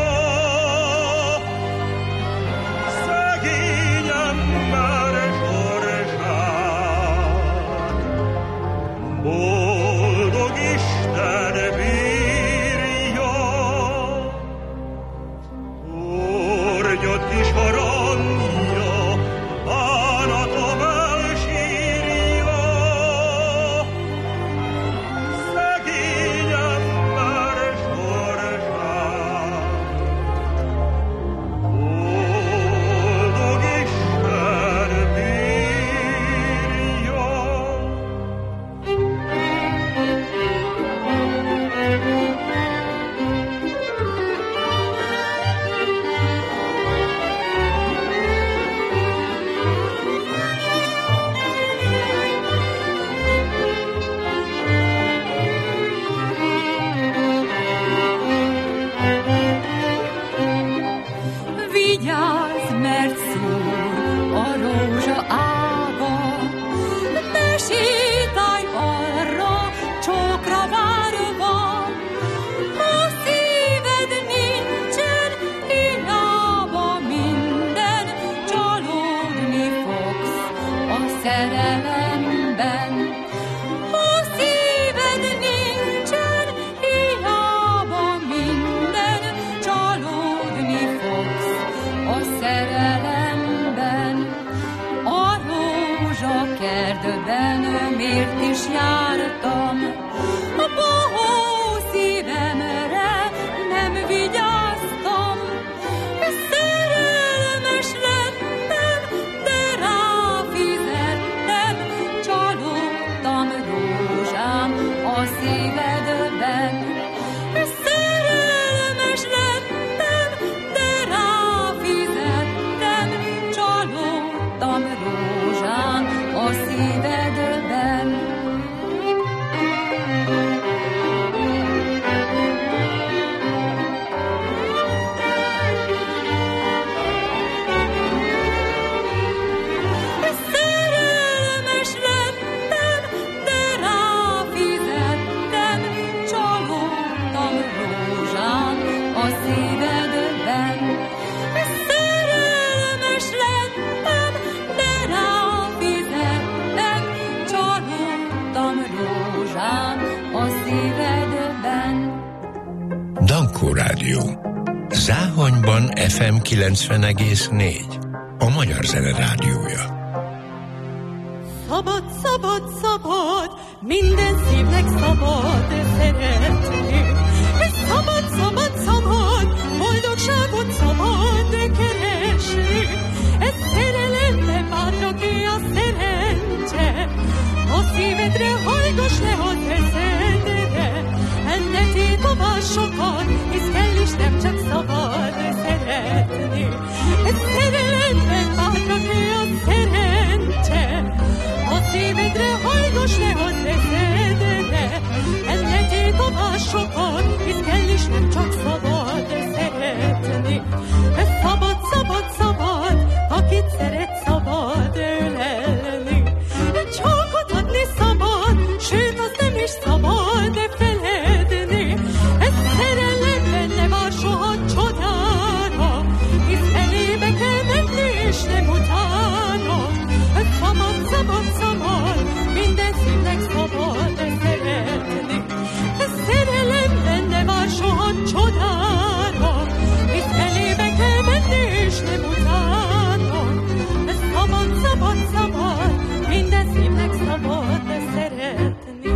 Szegény ember sorsát boldog Isten bírja. Tornyod kis harangja, bánatom elsírja. Szegény ember sorsát boldog Isten bírja. Vigyázz, mert szúr a rózsa ága, ne sétálj arra, csókra várva. Ha szíved nincsen, hiába minden, csalódni fogsz a szerelemben. Ha szíved nincsen, hiába minden, csalódni fogsz a szerelemben. A rózsakertben miért is jártam, a bohó szívemre nem vigyáztam. Szerelmes lettem, de ráfizettem, csalódtam rózsám a szívedben. Szerelmes lettem, de ráfizettem, csalódtam rózsám a szívedben. Szerelmes lettem, de ráfizettem, csalódtam rózsám a szívedben. Szerelmes lettem, de ráfizettem, csalódtam rózsám a szívedben. Dankó Rádió. Záhonyban ef em kilencven egész négy. A Magyar Zene Rádiója. Szabad, szabad, szabad, minden szívnek szabad szeretni. Szabad, szabad, szabad, boldogságot szabad keresni. Ez szerelembe várja ki a szerencse, a szívedre hajgass le az eszedre. Ennek tétová sokat, hisz kell is nem csak szabad szeretni. Ez szerelembe várja ki a szerencse, a szívedre hajgass le az eszedre. Ennek tétová sokat, hisz kell is nem csak szabad szeretni. Ez szabad, szabad, szabad, akit szeret szabad ölelni. Csókot adni szabad, sőt az nem is szabad feledni. Ez szerelemben ne vár soha csodára, hisz elébe kell menni és nem utána. Ez szabad, szabad, szabad, minden szívnek szabad szeretni. Ez szerelemben ne vár soha csodára, hisz elébe kell menni és nem utána. Ez szabad, szabad, szabad, minden szívnek szabad szeretni.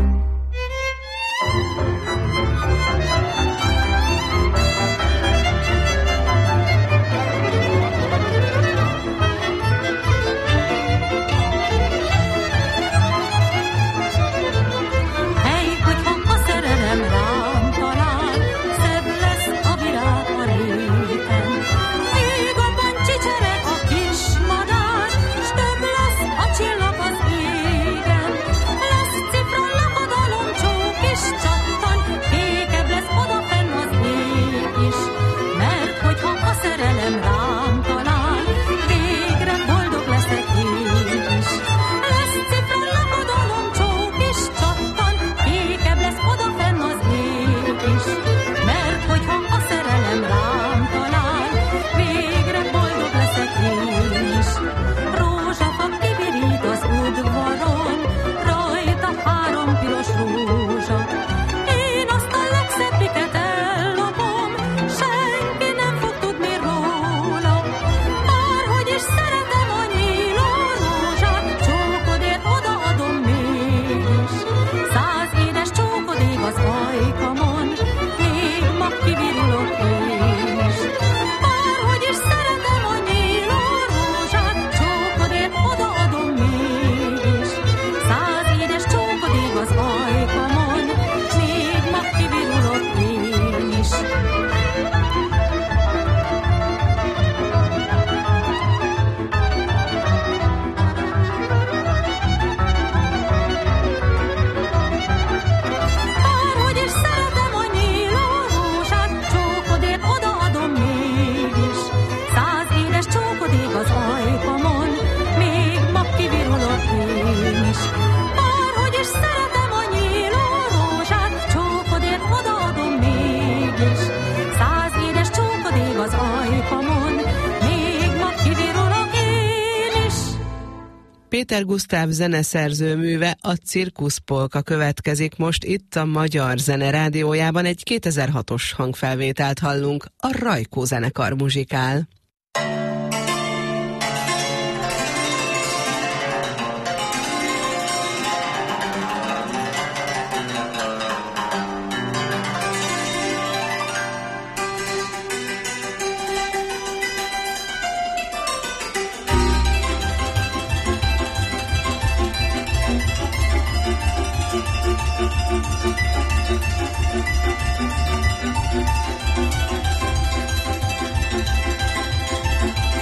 Hely, hogyha a szerelem rám talál, szebb lesz a virág a réten. Még abban csicsereg a kis madár, s több lesz a csillag az égen. Lesz cifra, lakodalom, csók is csattan, kékebb lesz odafenn az ég is. Mert hogyha a szerelem rám talál, végre boldog leszek én is. Lesz cifra, lakodalom, csók is csattan, kékebb lesz odafenn az ég is. Mert hogyha a szerelem rám talál, végre boldog leszek én is. Rózsafa kivirít az udvaron, rajta három piros rózsa. Én azt a legszebbiket ellopom, senki nem fog tudni róla. Bárhogy is szeretem a nyíló rózsát, csókodért odaadom mégis. Száz édes csókod ég az ajkamon, még ma kivirulok én is. Bárhogy is szeretem a nyíló rózsát, csókodért odaadom mégis. Száz édes csókod ég az ajkamon, még ma kivirulok én is. Bárhogy is szeretem a nyíló rózsát, csókodért odaadom mégis. Száz édes csókod ég az ajkamon, még ma kivirulok én is. Bárhogy is szeretem a nyíló rózsát, csókodért odaadom mégis. Száz édes csókod ég az ajkamon, még ma kivirulok én is. Péter Gusztáv zeneszerző műve, a Cirkuszpolka következik most itt a Magyar Zene Rádiójában. Egy kétezer-hatos hangfelvételt hallunk, a Rajkó zenekar muzsikál. Thank you.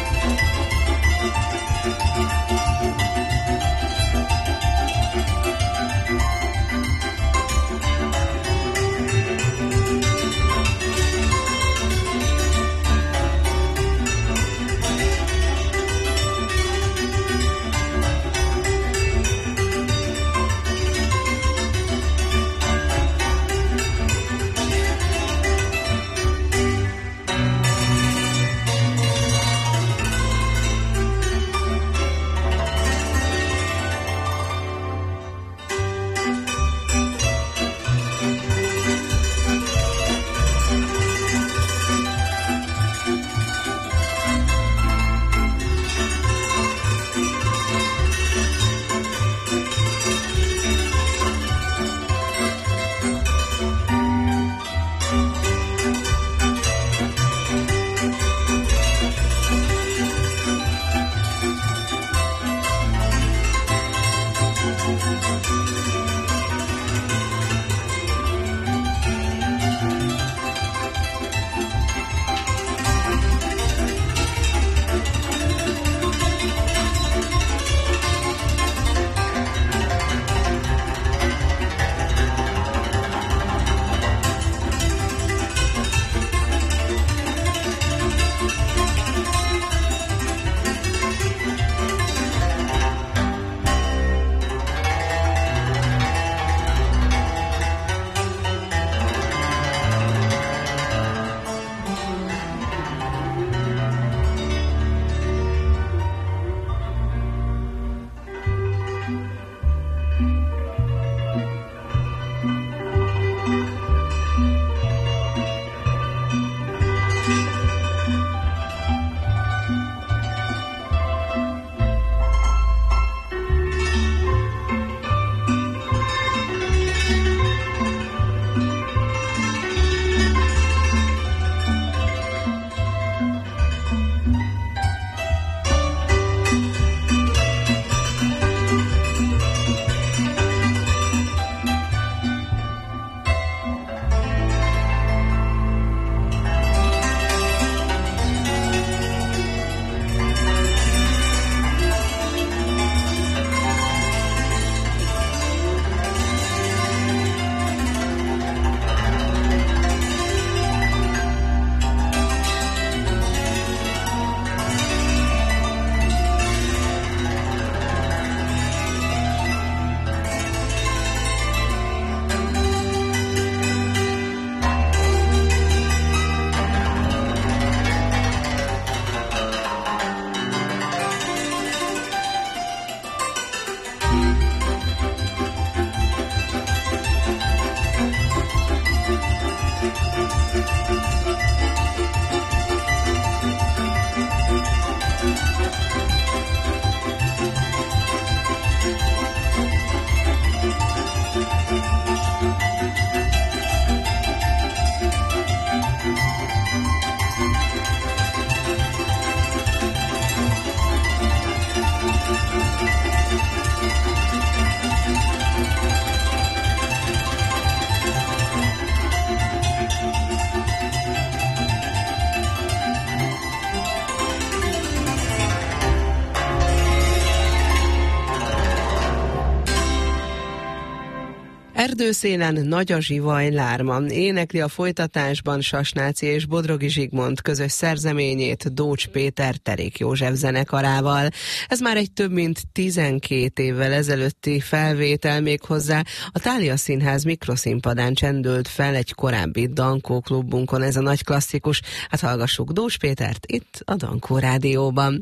Erdőszélen nagy a zsivaj lárma. Énekli a folytatásban Sasnáci és Bodrogi Zsigmond közös szerzeményét Dócs Péter Terék József zenekarával. Ez már egy több mint tizenkét évvel ezelőtti felvétel, még hozzá a Thália Színház mikroszínpadán csendült fel egy korábbi Dankó klubunkon ez a nagy klasszikus. Hát hallgassuk Dócs Pétert itt a Dankó Rádióban.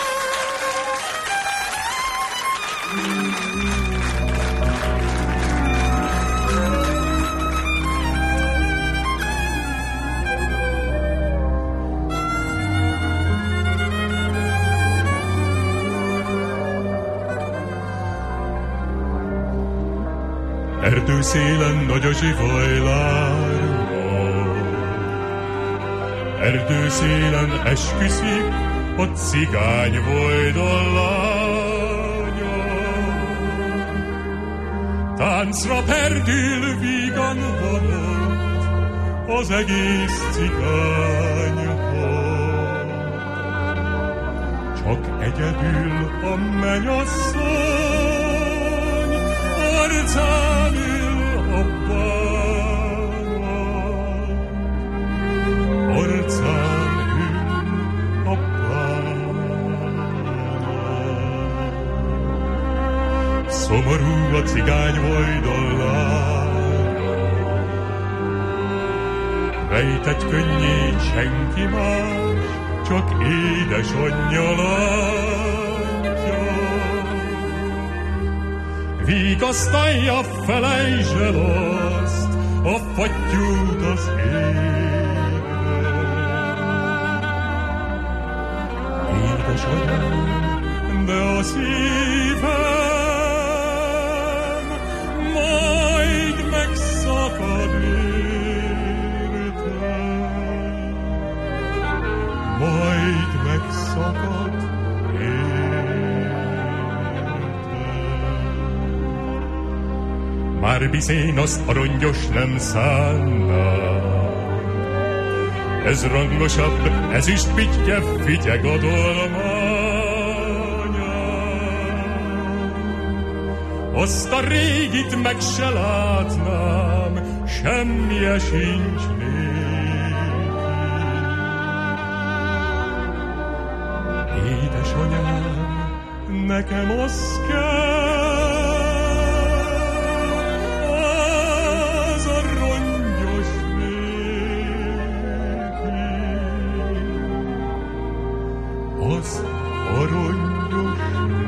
Erdőszélen nagy a zsivajlárma, erdőszélen esküszik a cigány vajda lánya. Táncra perdül vígan van ott az egész cigányhad. Csak egyedül a mennyasszony arcán ül a bánat, arcán ül a bánat. Szomorú a cigány vajdalánya, rejtett könnyét senki más, csak édesanyja látja. Vigasztalja, felejtsd el azt, a fattyút az égre. Édesanyám, de a szívem majd megszakad érte, majd megszakad már bizén azt a rongyos nem szánnám. Ez rangosabb, ez is pittyebb, fityeg a dolmánya. Azt a régit meg se látnám, semmije sincs néki. Édesanyám, nekem az kell, az a rongyos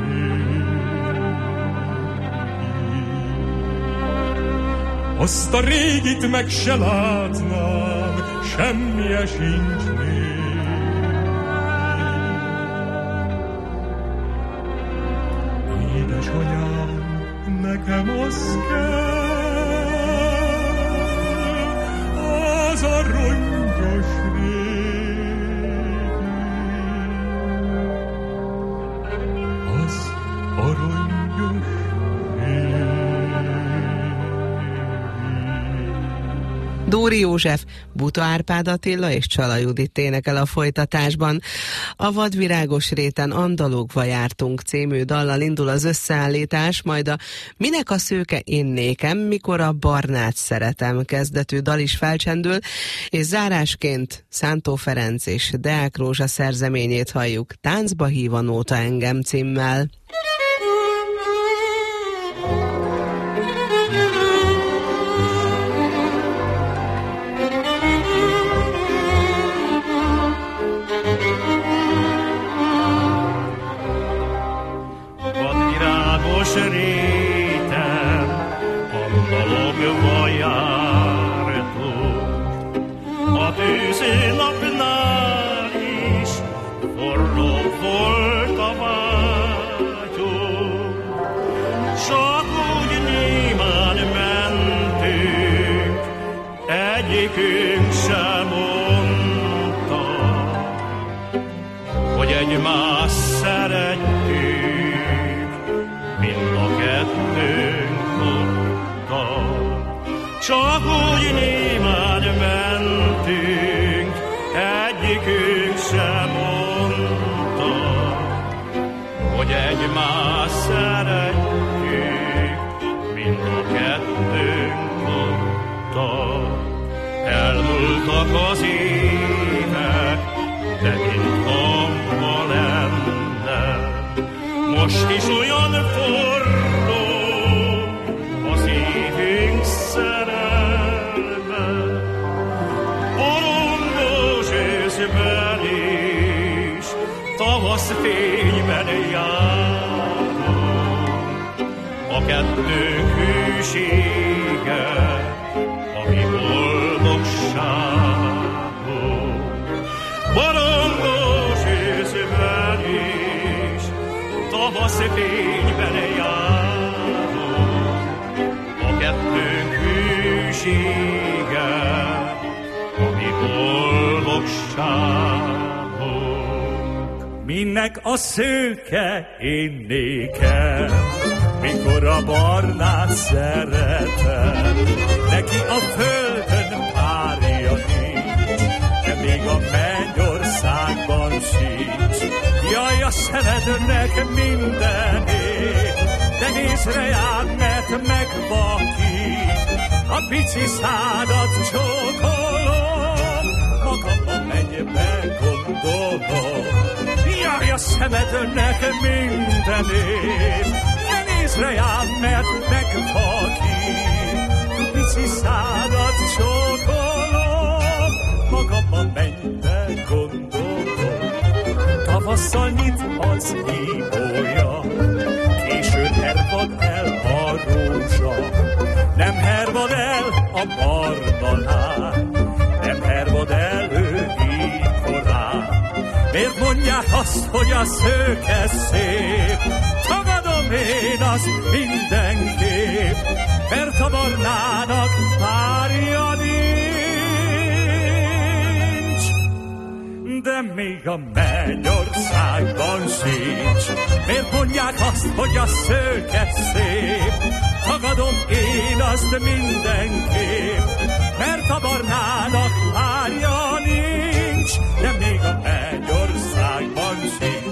azt a régit meg se látnám, semmije sincs néki. Édesanyám, nekem az kell, az a rongyos Dóri József, Buta Árpád Attila és Csala Judit énekel a folytatásban. A Vadvirágos réten Andalogva jártunk című dallal indul az összeállítás, majd a Minek a szőke én nékem, mikor a barnát szeretem kezdetű dal is felcsendül, és zárásként Szántó Ferenc és Deák Rózsa szerzeményét halljuk, Táncba hív a nóta engem címmel. Vadvirágos virágos réten, andalogva jártunk. A tűző napnál is forróbb volt a vágyunk. Csak úgy némán mentünk, egyikünk sem mondta, hogy egymást szeretjük, mind a kettőnk tudta. Csak úgy némán mentünk, egyikünk sem mondta, hogy egymást szeretjük, mind a kettőnk tudta. Elmúltak az évek, de mintha ma lenne, most is olyan forró a szívünk szerelme. Bolondos őszben is, tavasz fényben járunk, a kettőnk hűsége, a mi boldogságunk. Bolondos őszben is, tavasz fényben járunk, a kettőnk hűsége, a mi boldogságunk. Minek a szőke én nékem, mikor a barnát szeretem, neki a földön párja nincs, de még a mennyországban sincs. Jaj, a szemednek mindenét, de nézd reám, mert megvakít, a pici szádat csókolom, magamban mennybe gondolom. Jaj, a szemednek mindenét, nézd reám, mert megvakít, a pici szádat csókolom, magamban mennybe gondolom. Tavasszal nyit az ímója, későn hervad el a rózsa, nem hervad el a barnalán, nem hervad el ő így korán. Miért mondják azt, hogy a szőke szép? Tagadom én azt mindenképp, mert a barnának párja nincs. De még a mennyországban sincs. Miért mondják azt, hogy a szőke szép? Tagadom én azt mindenképp, mert a barnának párja nincs. De még a mennyországban sincs.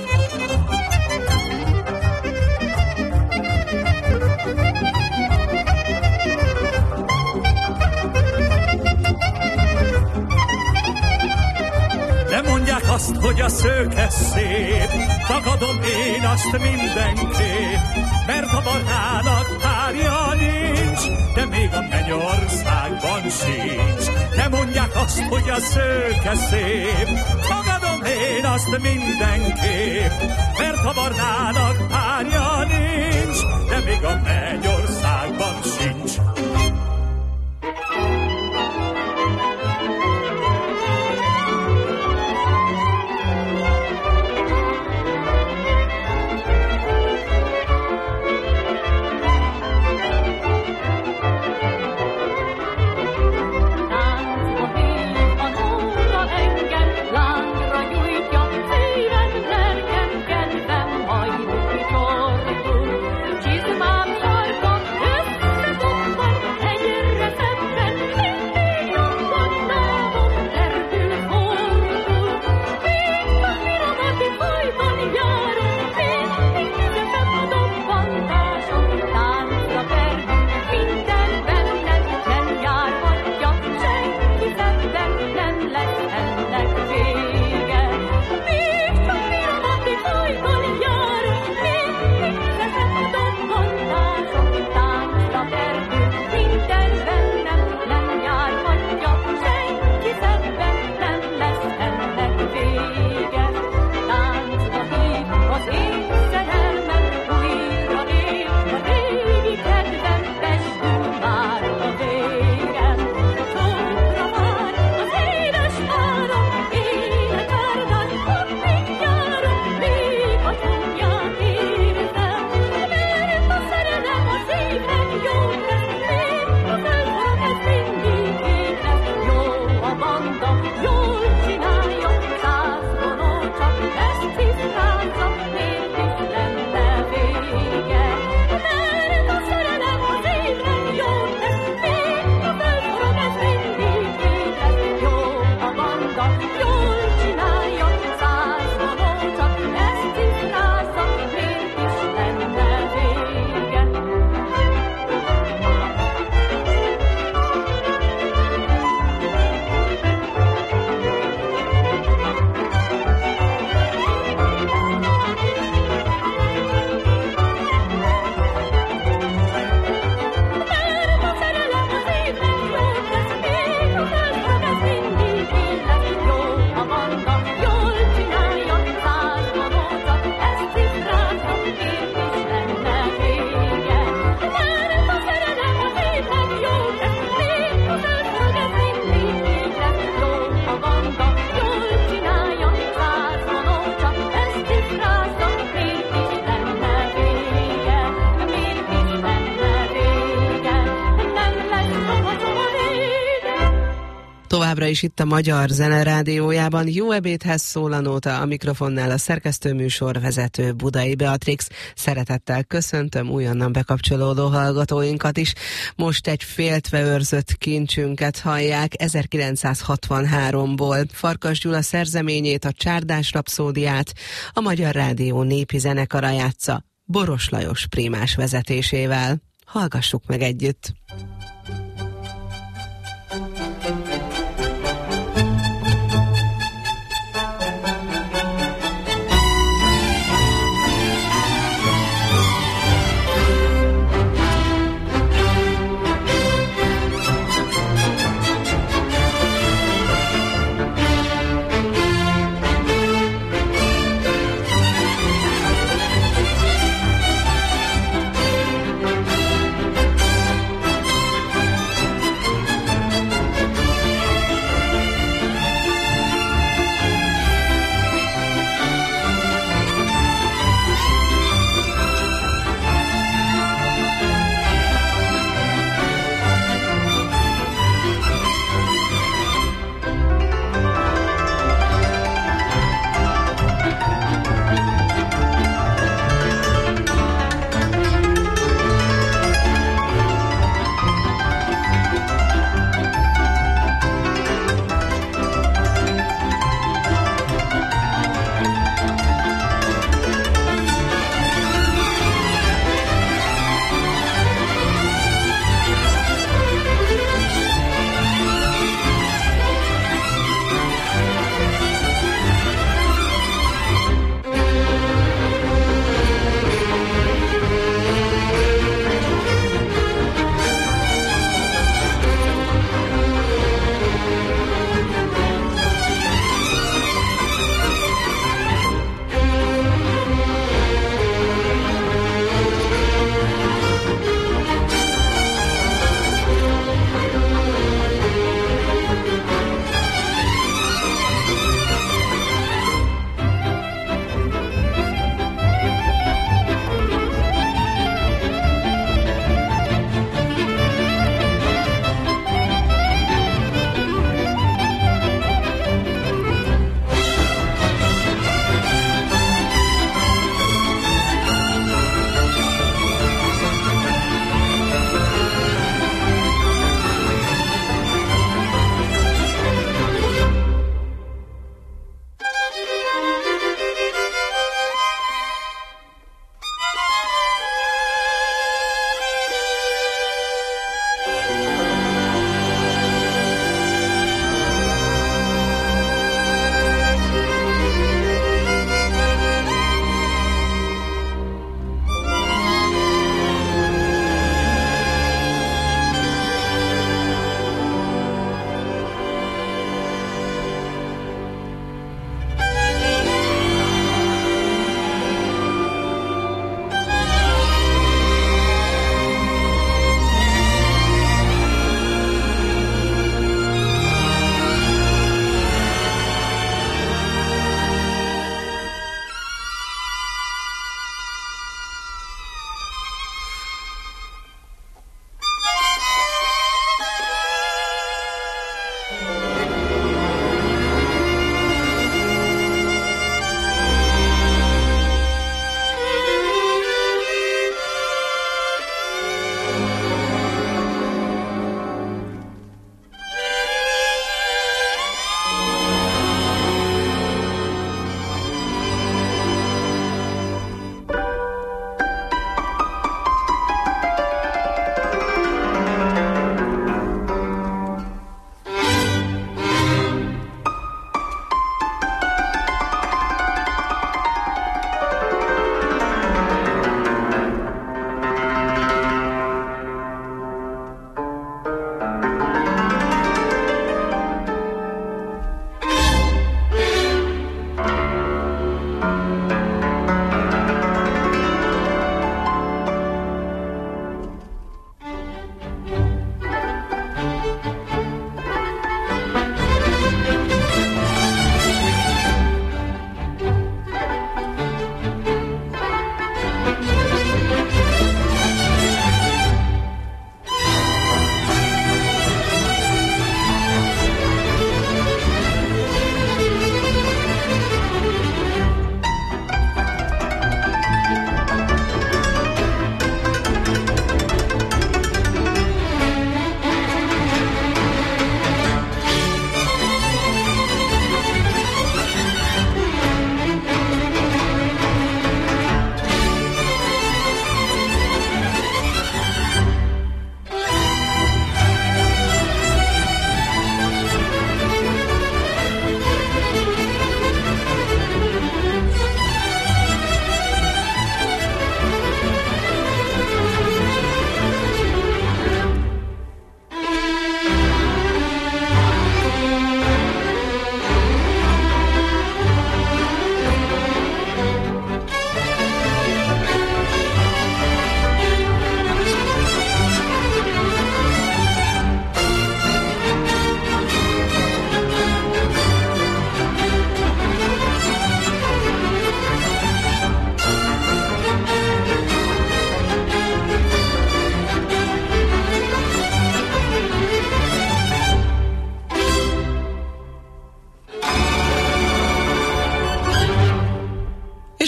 De mondják azt, hogy a szőke szép, tagadom én azt mindenképp, mert a barnának párja nincs, de még a mennyországban sincs. De mondják azt, hogy a szőke szép, tagadom én azt mindenképp, mert a barnának párja nincs, de még a mennyországban sincs. Lángra gyújtja, szívem, lelkem, kedvem, majd kicsol. továbbra is itt a Magyar Zene Rádiójában. Jó ebédhez szól a nóta, a mikrofonnál a szerkesztő műsorvezető Budai Beatrix. Szeretettel köszöntöm újonnan bekapcsolódó hallgatóinkat is. Most egy féltve őrzött kincsünket hallják ezerkilencszázhatvanháromból. Farkas Gyula szerzeményét, a Csárdás rapszódiát a Magyar Rádió népi zenekara játsza Boros Lajos prímás vezetésével. Hallgassuk meg együtt! Thank you.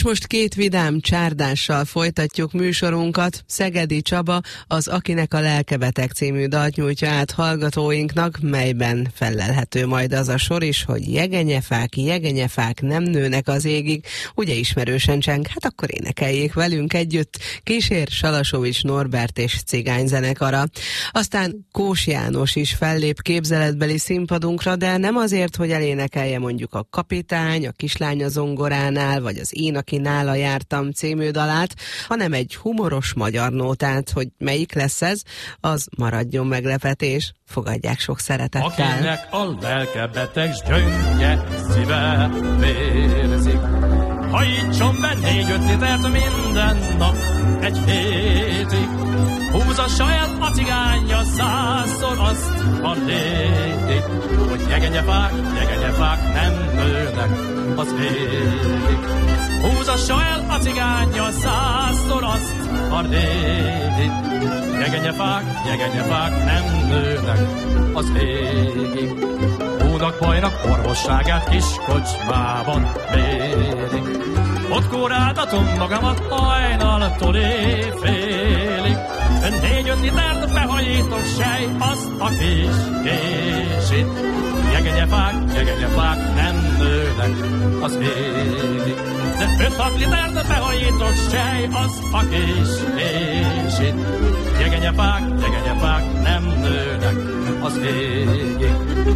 most két vidám csárdással folytatjuk műsorunkat. Szegedi Csaba az Akinek a lelke beteg című dalt nyújtja át hallgatóinknak, melyben fellelhető majd az a sor is, hogy jegenyefák, jegenyefák nem nőnek az égig. Ugye ismerősen cseng, hát akkor énekeljék velünk együtt. Kísér Salasovics Norbert és Cigány zenekara. Aztán Kós János is fellép képzeletbeli színpadunkra, de nem azért, hogy elénekelje mondjuk a Kapitány, a Kislány a zongoránál, vagy az Én, aki nála jártam című dalát, hanem egy humoros magyar nótát. Hogy melyik lesz ez, az maradjon meglepetés. Fogadják sok szeretettel. Akinek a lelke beteg, s gyöngye szíve vérzik, hajítson be négy-öt litert minden nap egy hétig. Húz a saját a cigánya százszor azt a létig, hogy jegenyefák, jegenyefák nem nőnek az égig. Húz a saját a cigánya százszor azt a létig, jegenyefák, jegenyefák nem nőnek az égig. Hónak bajnak orvosságát kis kocsmában mérik, ott kóráltatom magamat hajnaltól éjfélig. Négy-öt litert behajítok sej, azt a kis késit. Jegenyefák, jegenyefák nem nőnek az égig. De öt-hat litert behajítok sej, azt a kis késit. Jegenyefák, jegenyefák nem nőnek az égig.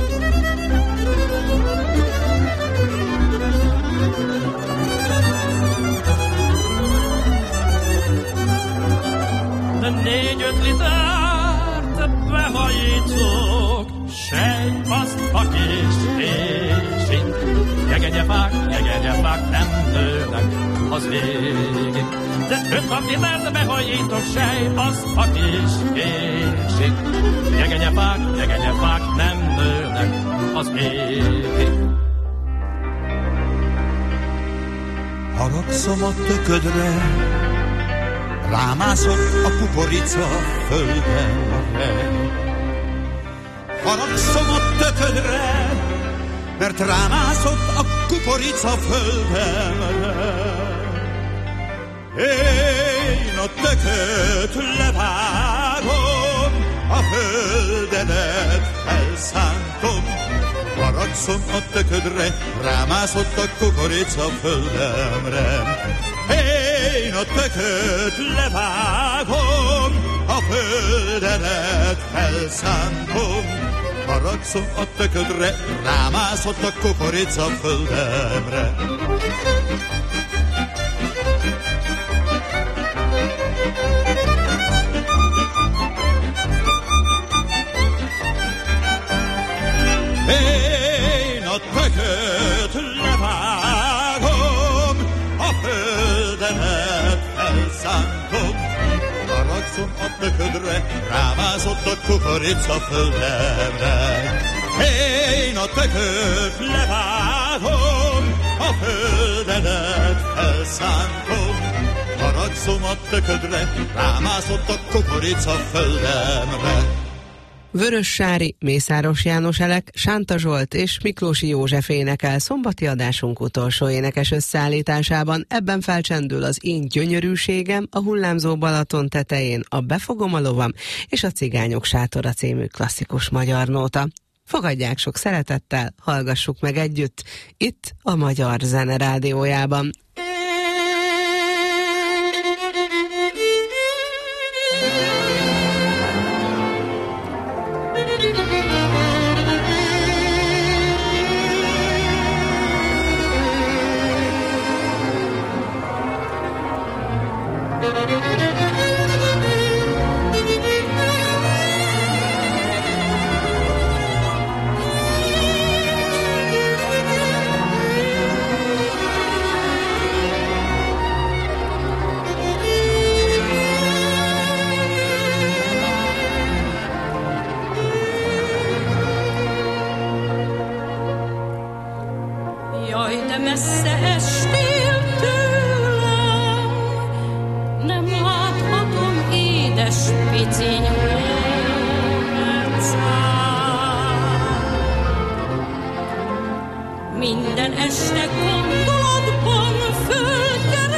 De négy-öt litert behajítok sej, azt a kis késit. Jegenyefák, jegenyefák nem nőnek az égig. De öt-hat litert behajítok sej, azt a kis késit. Jegenyefák, jegenyefák nem nőnek az égig. Haragszom a töködre, rámászott a kukorica földemre. Haragszom a töködre, mert rámászott a kukorica földemre. Én a tököt levágom, a földedet elszántom. Haragszom a töködre, rámászott a kukorica földemre. Én a tököt levágom, a földedet felszántom. Haragszom a töködre, rámászott a kukorica földemre. Én a tököt levágom, a földenet elszántom. Haragszom a töködre, rámászott a kukorica földemre. Én a tököt levágom, a földenet elszántom. Haragszom a töködre, rámászott a kukorica földemre. Vörössári, Mészáros János Elek, Sánta Zsolt és Miklósi József énekel szombati adásunk utolsó énekes összeállításában. Ebben felcsendül az Én gyönyörűségem, a hullámzó Balaton tetején a Befogom a lovam és a Cigányok sátora című klasszikus magyar nóta. Fogadják sok szeretettel, hallgassuk meg együtt, itt a Magyar Zene Rádiójában. Minden este gondolatban földkeresem,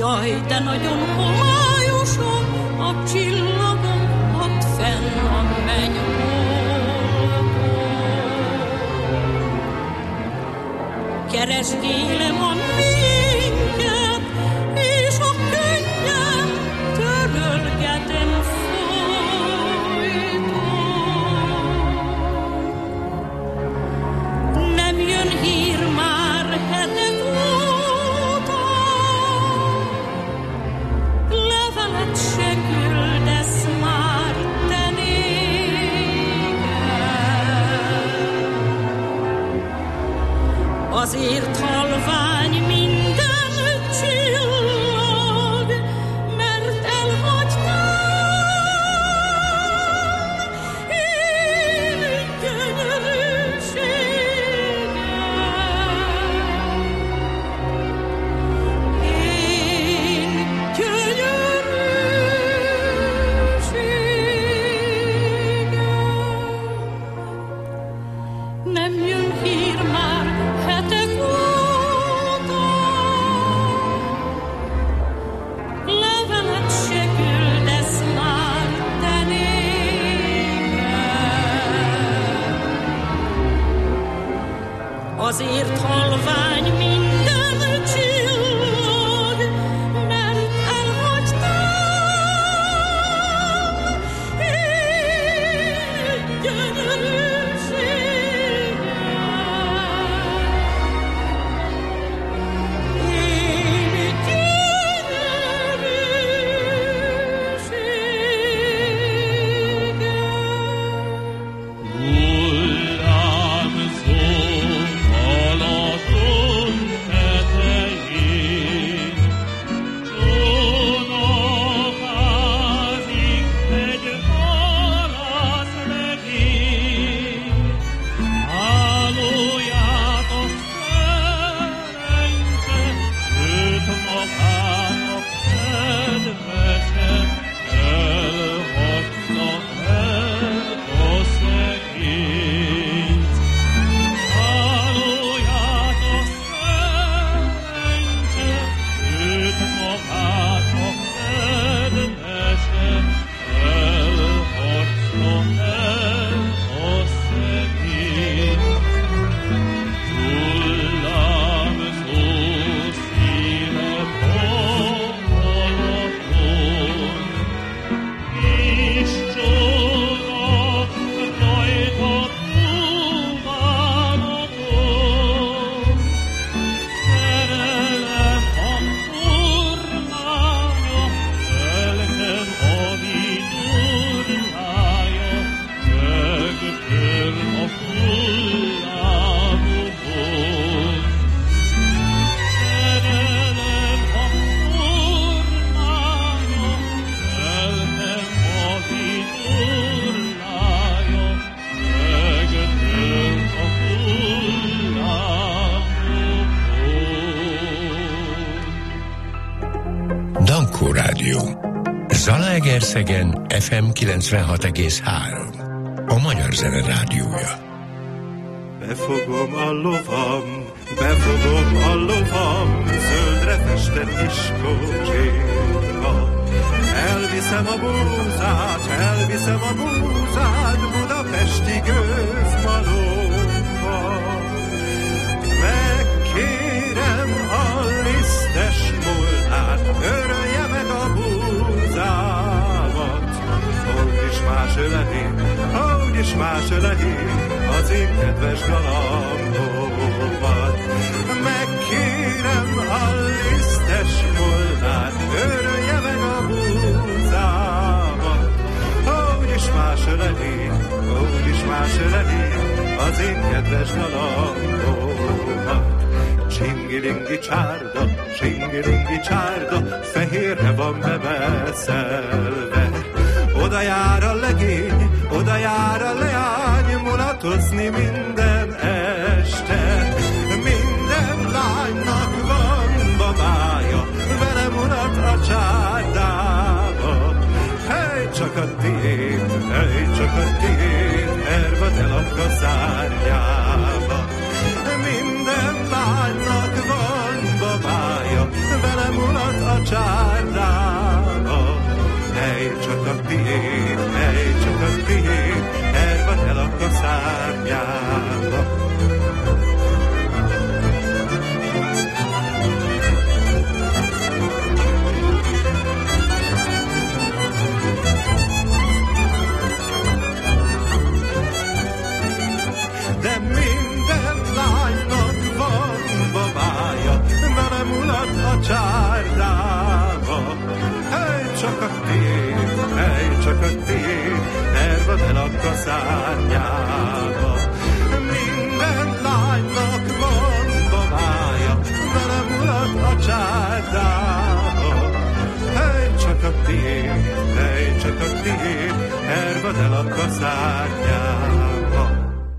Jaj, de nagyon homályosak a csillagok ott fenn a mennyholton. Keresgélem a minket, és a könnyem törölgetem folyton. Nem jön hír már hetek óta, levelet se küldesz már te nékem. Azért halvány minden csillag, mert elhagytál én gyönyörűségem. Én gyönyörűségem. Nem jön hír már hetek óta, levelet se küldesz már te nékem. Azért halvány minden csillag, mert elhagytál én gyönyörűségem. Én Dankó Rádió. Zalaegerszegen ef em kilencvenhat egész három. A Magyar Zene Rádiója. Befogom a lovam, befogom a lovam, zöldre festett kis kocsiba. Elviszem a búzát, elviszem a búzát budapesti gőzmalomba. Megkérem a lisztes molnát, örölje meg a búzámat. Hogy is más öleli, hogy is más öleli az én kedves galambómat. Megkérem a lisztes molnát, örölje meg a búzámat. Hogy is más öleli, hogy is más öleli az én kedves galambómat. Csingilingi csárda, csingilingi csárda, fehérre van beveszelve. Oda jár a legény, oda jár a leány, mulatozni minden este. Minden lánynak van babája, vele mulat a csárdába. Hely csak a tiéd, hely csak a tiéd, ervad el a kaszárnyába. Minden lánynak van babája, vele mulat a csárdába. szárnyába. Minden lánynak van babája, de nem mulat a csádába. Hely csak a tiéd, hely csak a tiéd, ervad el a kaszárnyába.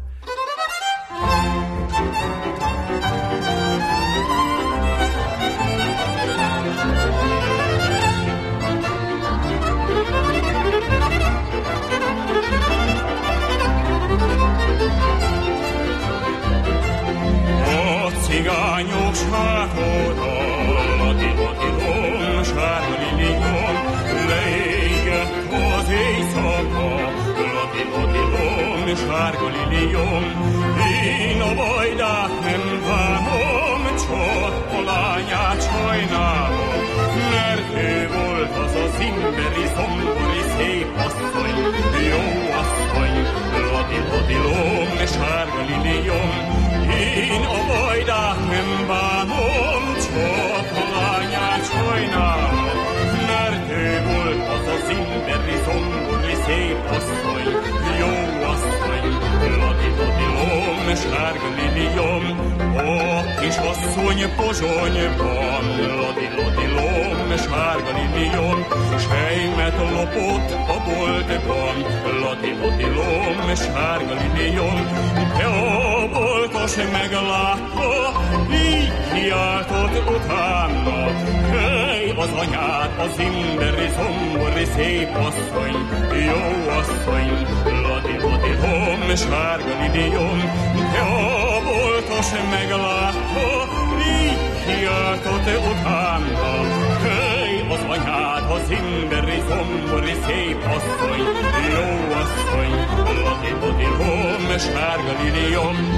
Cigányok sátorral, lati-lati-lom, sárga liliom, leégett az éjszaka, lati-lati-lom, sárga liliom. Én a vajdát nem bánom, csak a lányát sajnálom, mert ő volt az az imberi, szombori, szép asszony, jó asszony, lati-lati-lom, sárga liliom. Én a vajdát nem bánom, csak a lányát sajnálom, mert ő volt az az imberi, szombori, szép asszony, jó asszony, lati-lati-lom, sárga liliom. A kis asszony Pozsonyban, lati-lati-lom, sárga liliom, sejmet lopott a boltban, lati-lati-lom, sárga liliom. De a boltos meglátta, így kiáltott utána, hely az anyád, az imberi, szombori, szép asszony, jó asszony, lati-lati-lom, sárga liliom. De a boltos meglátta, így kiáltott utána, hely az anyád, az imberi, szombori, szép asszony, jó asszony, lati-lati-lom, sárga liliom.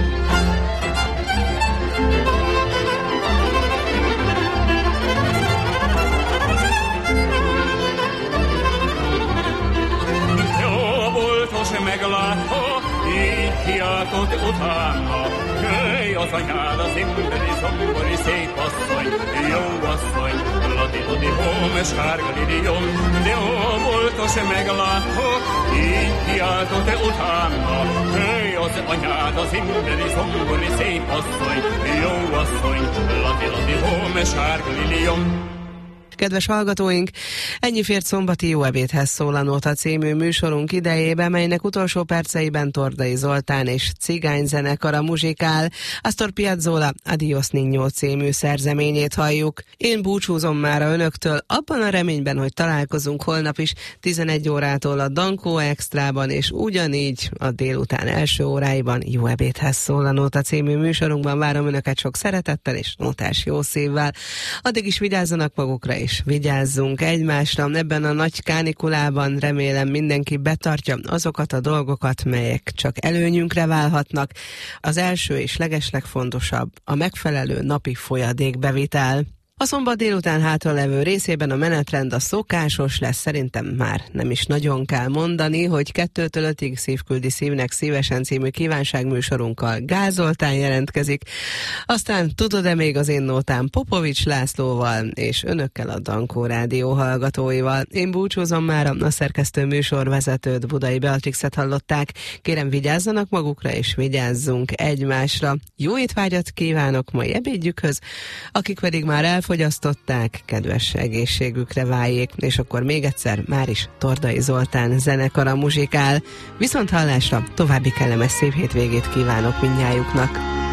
Meglátta, így kiáltott utána, hely az anyád, az imberi, szombori, szép asszony, jó asszony, lati-lati-lom, sárga liliom. De a boltos meglátta, így kiáltott utána, hely az anyád, az imberi, szombori, szép asszony, jó asszony, lati-lati-lom, sárga liliom. Kedves hallgatóink, ennyi fért szombati Jó ebédhez szól a Nóta című műsorunk idejébe, melynek utolsó perceiben Tordai Zoltán és cigányzenekara muzsikál, Astor Piazzolla Adios Niño című szerzeményét halljuk. Én búcsúzom már önöktől, abban a reményben, hogy találkozunk holnap is tizenegy órától a Dankó Extrában, és ugyanígy a délután első óráiban Jó ebédhez szól a Nóta című műsorunkban. Várom önöket sok szeretettel és nótás jó szívvel. Addig is vigyázzanak magukra, és vigyázzunk egymásra. Ebben a nagy kánikulában remélem mindenki betartja azokat a dolgokat, melyek csak előnyünkre válhatnak. Az első és legeslegfontosabb a megfelelő napi folyadékbevitel. A szombat délután hátralevő részében a menetrend a szokásos lesz, szerintem már nem is nagyon kell mondani, hogy kettőtől ötig Szívküldi Szívnek szívesen című kívánságműsorunkkal Gál Zoltán jelentkezik, aztán tudod-e még az én nótám Popovics Lászlóval, és önökkel a Dankó Rádió hallgatóival. Én búcsúzom már, a szerkesztő műsorvezetőt, Budai Beatrixet hallották. Kérem, vigyázzanak magukra, és vigyázzunk egymásra. Jó étvágyat kívánok mai ebédjükhöz, akik pedig már el fogyasztották, kedves egészségükre váljék, és akkor még egyszer már is Tordai Zoltán zenekara muzsikál. Viszont hallásra, további kellemes szép hétvégét kívánok mindnyájuknak.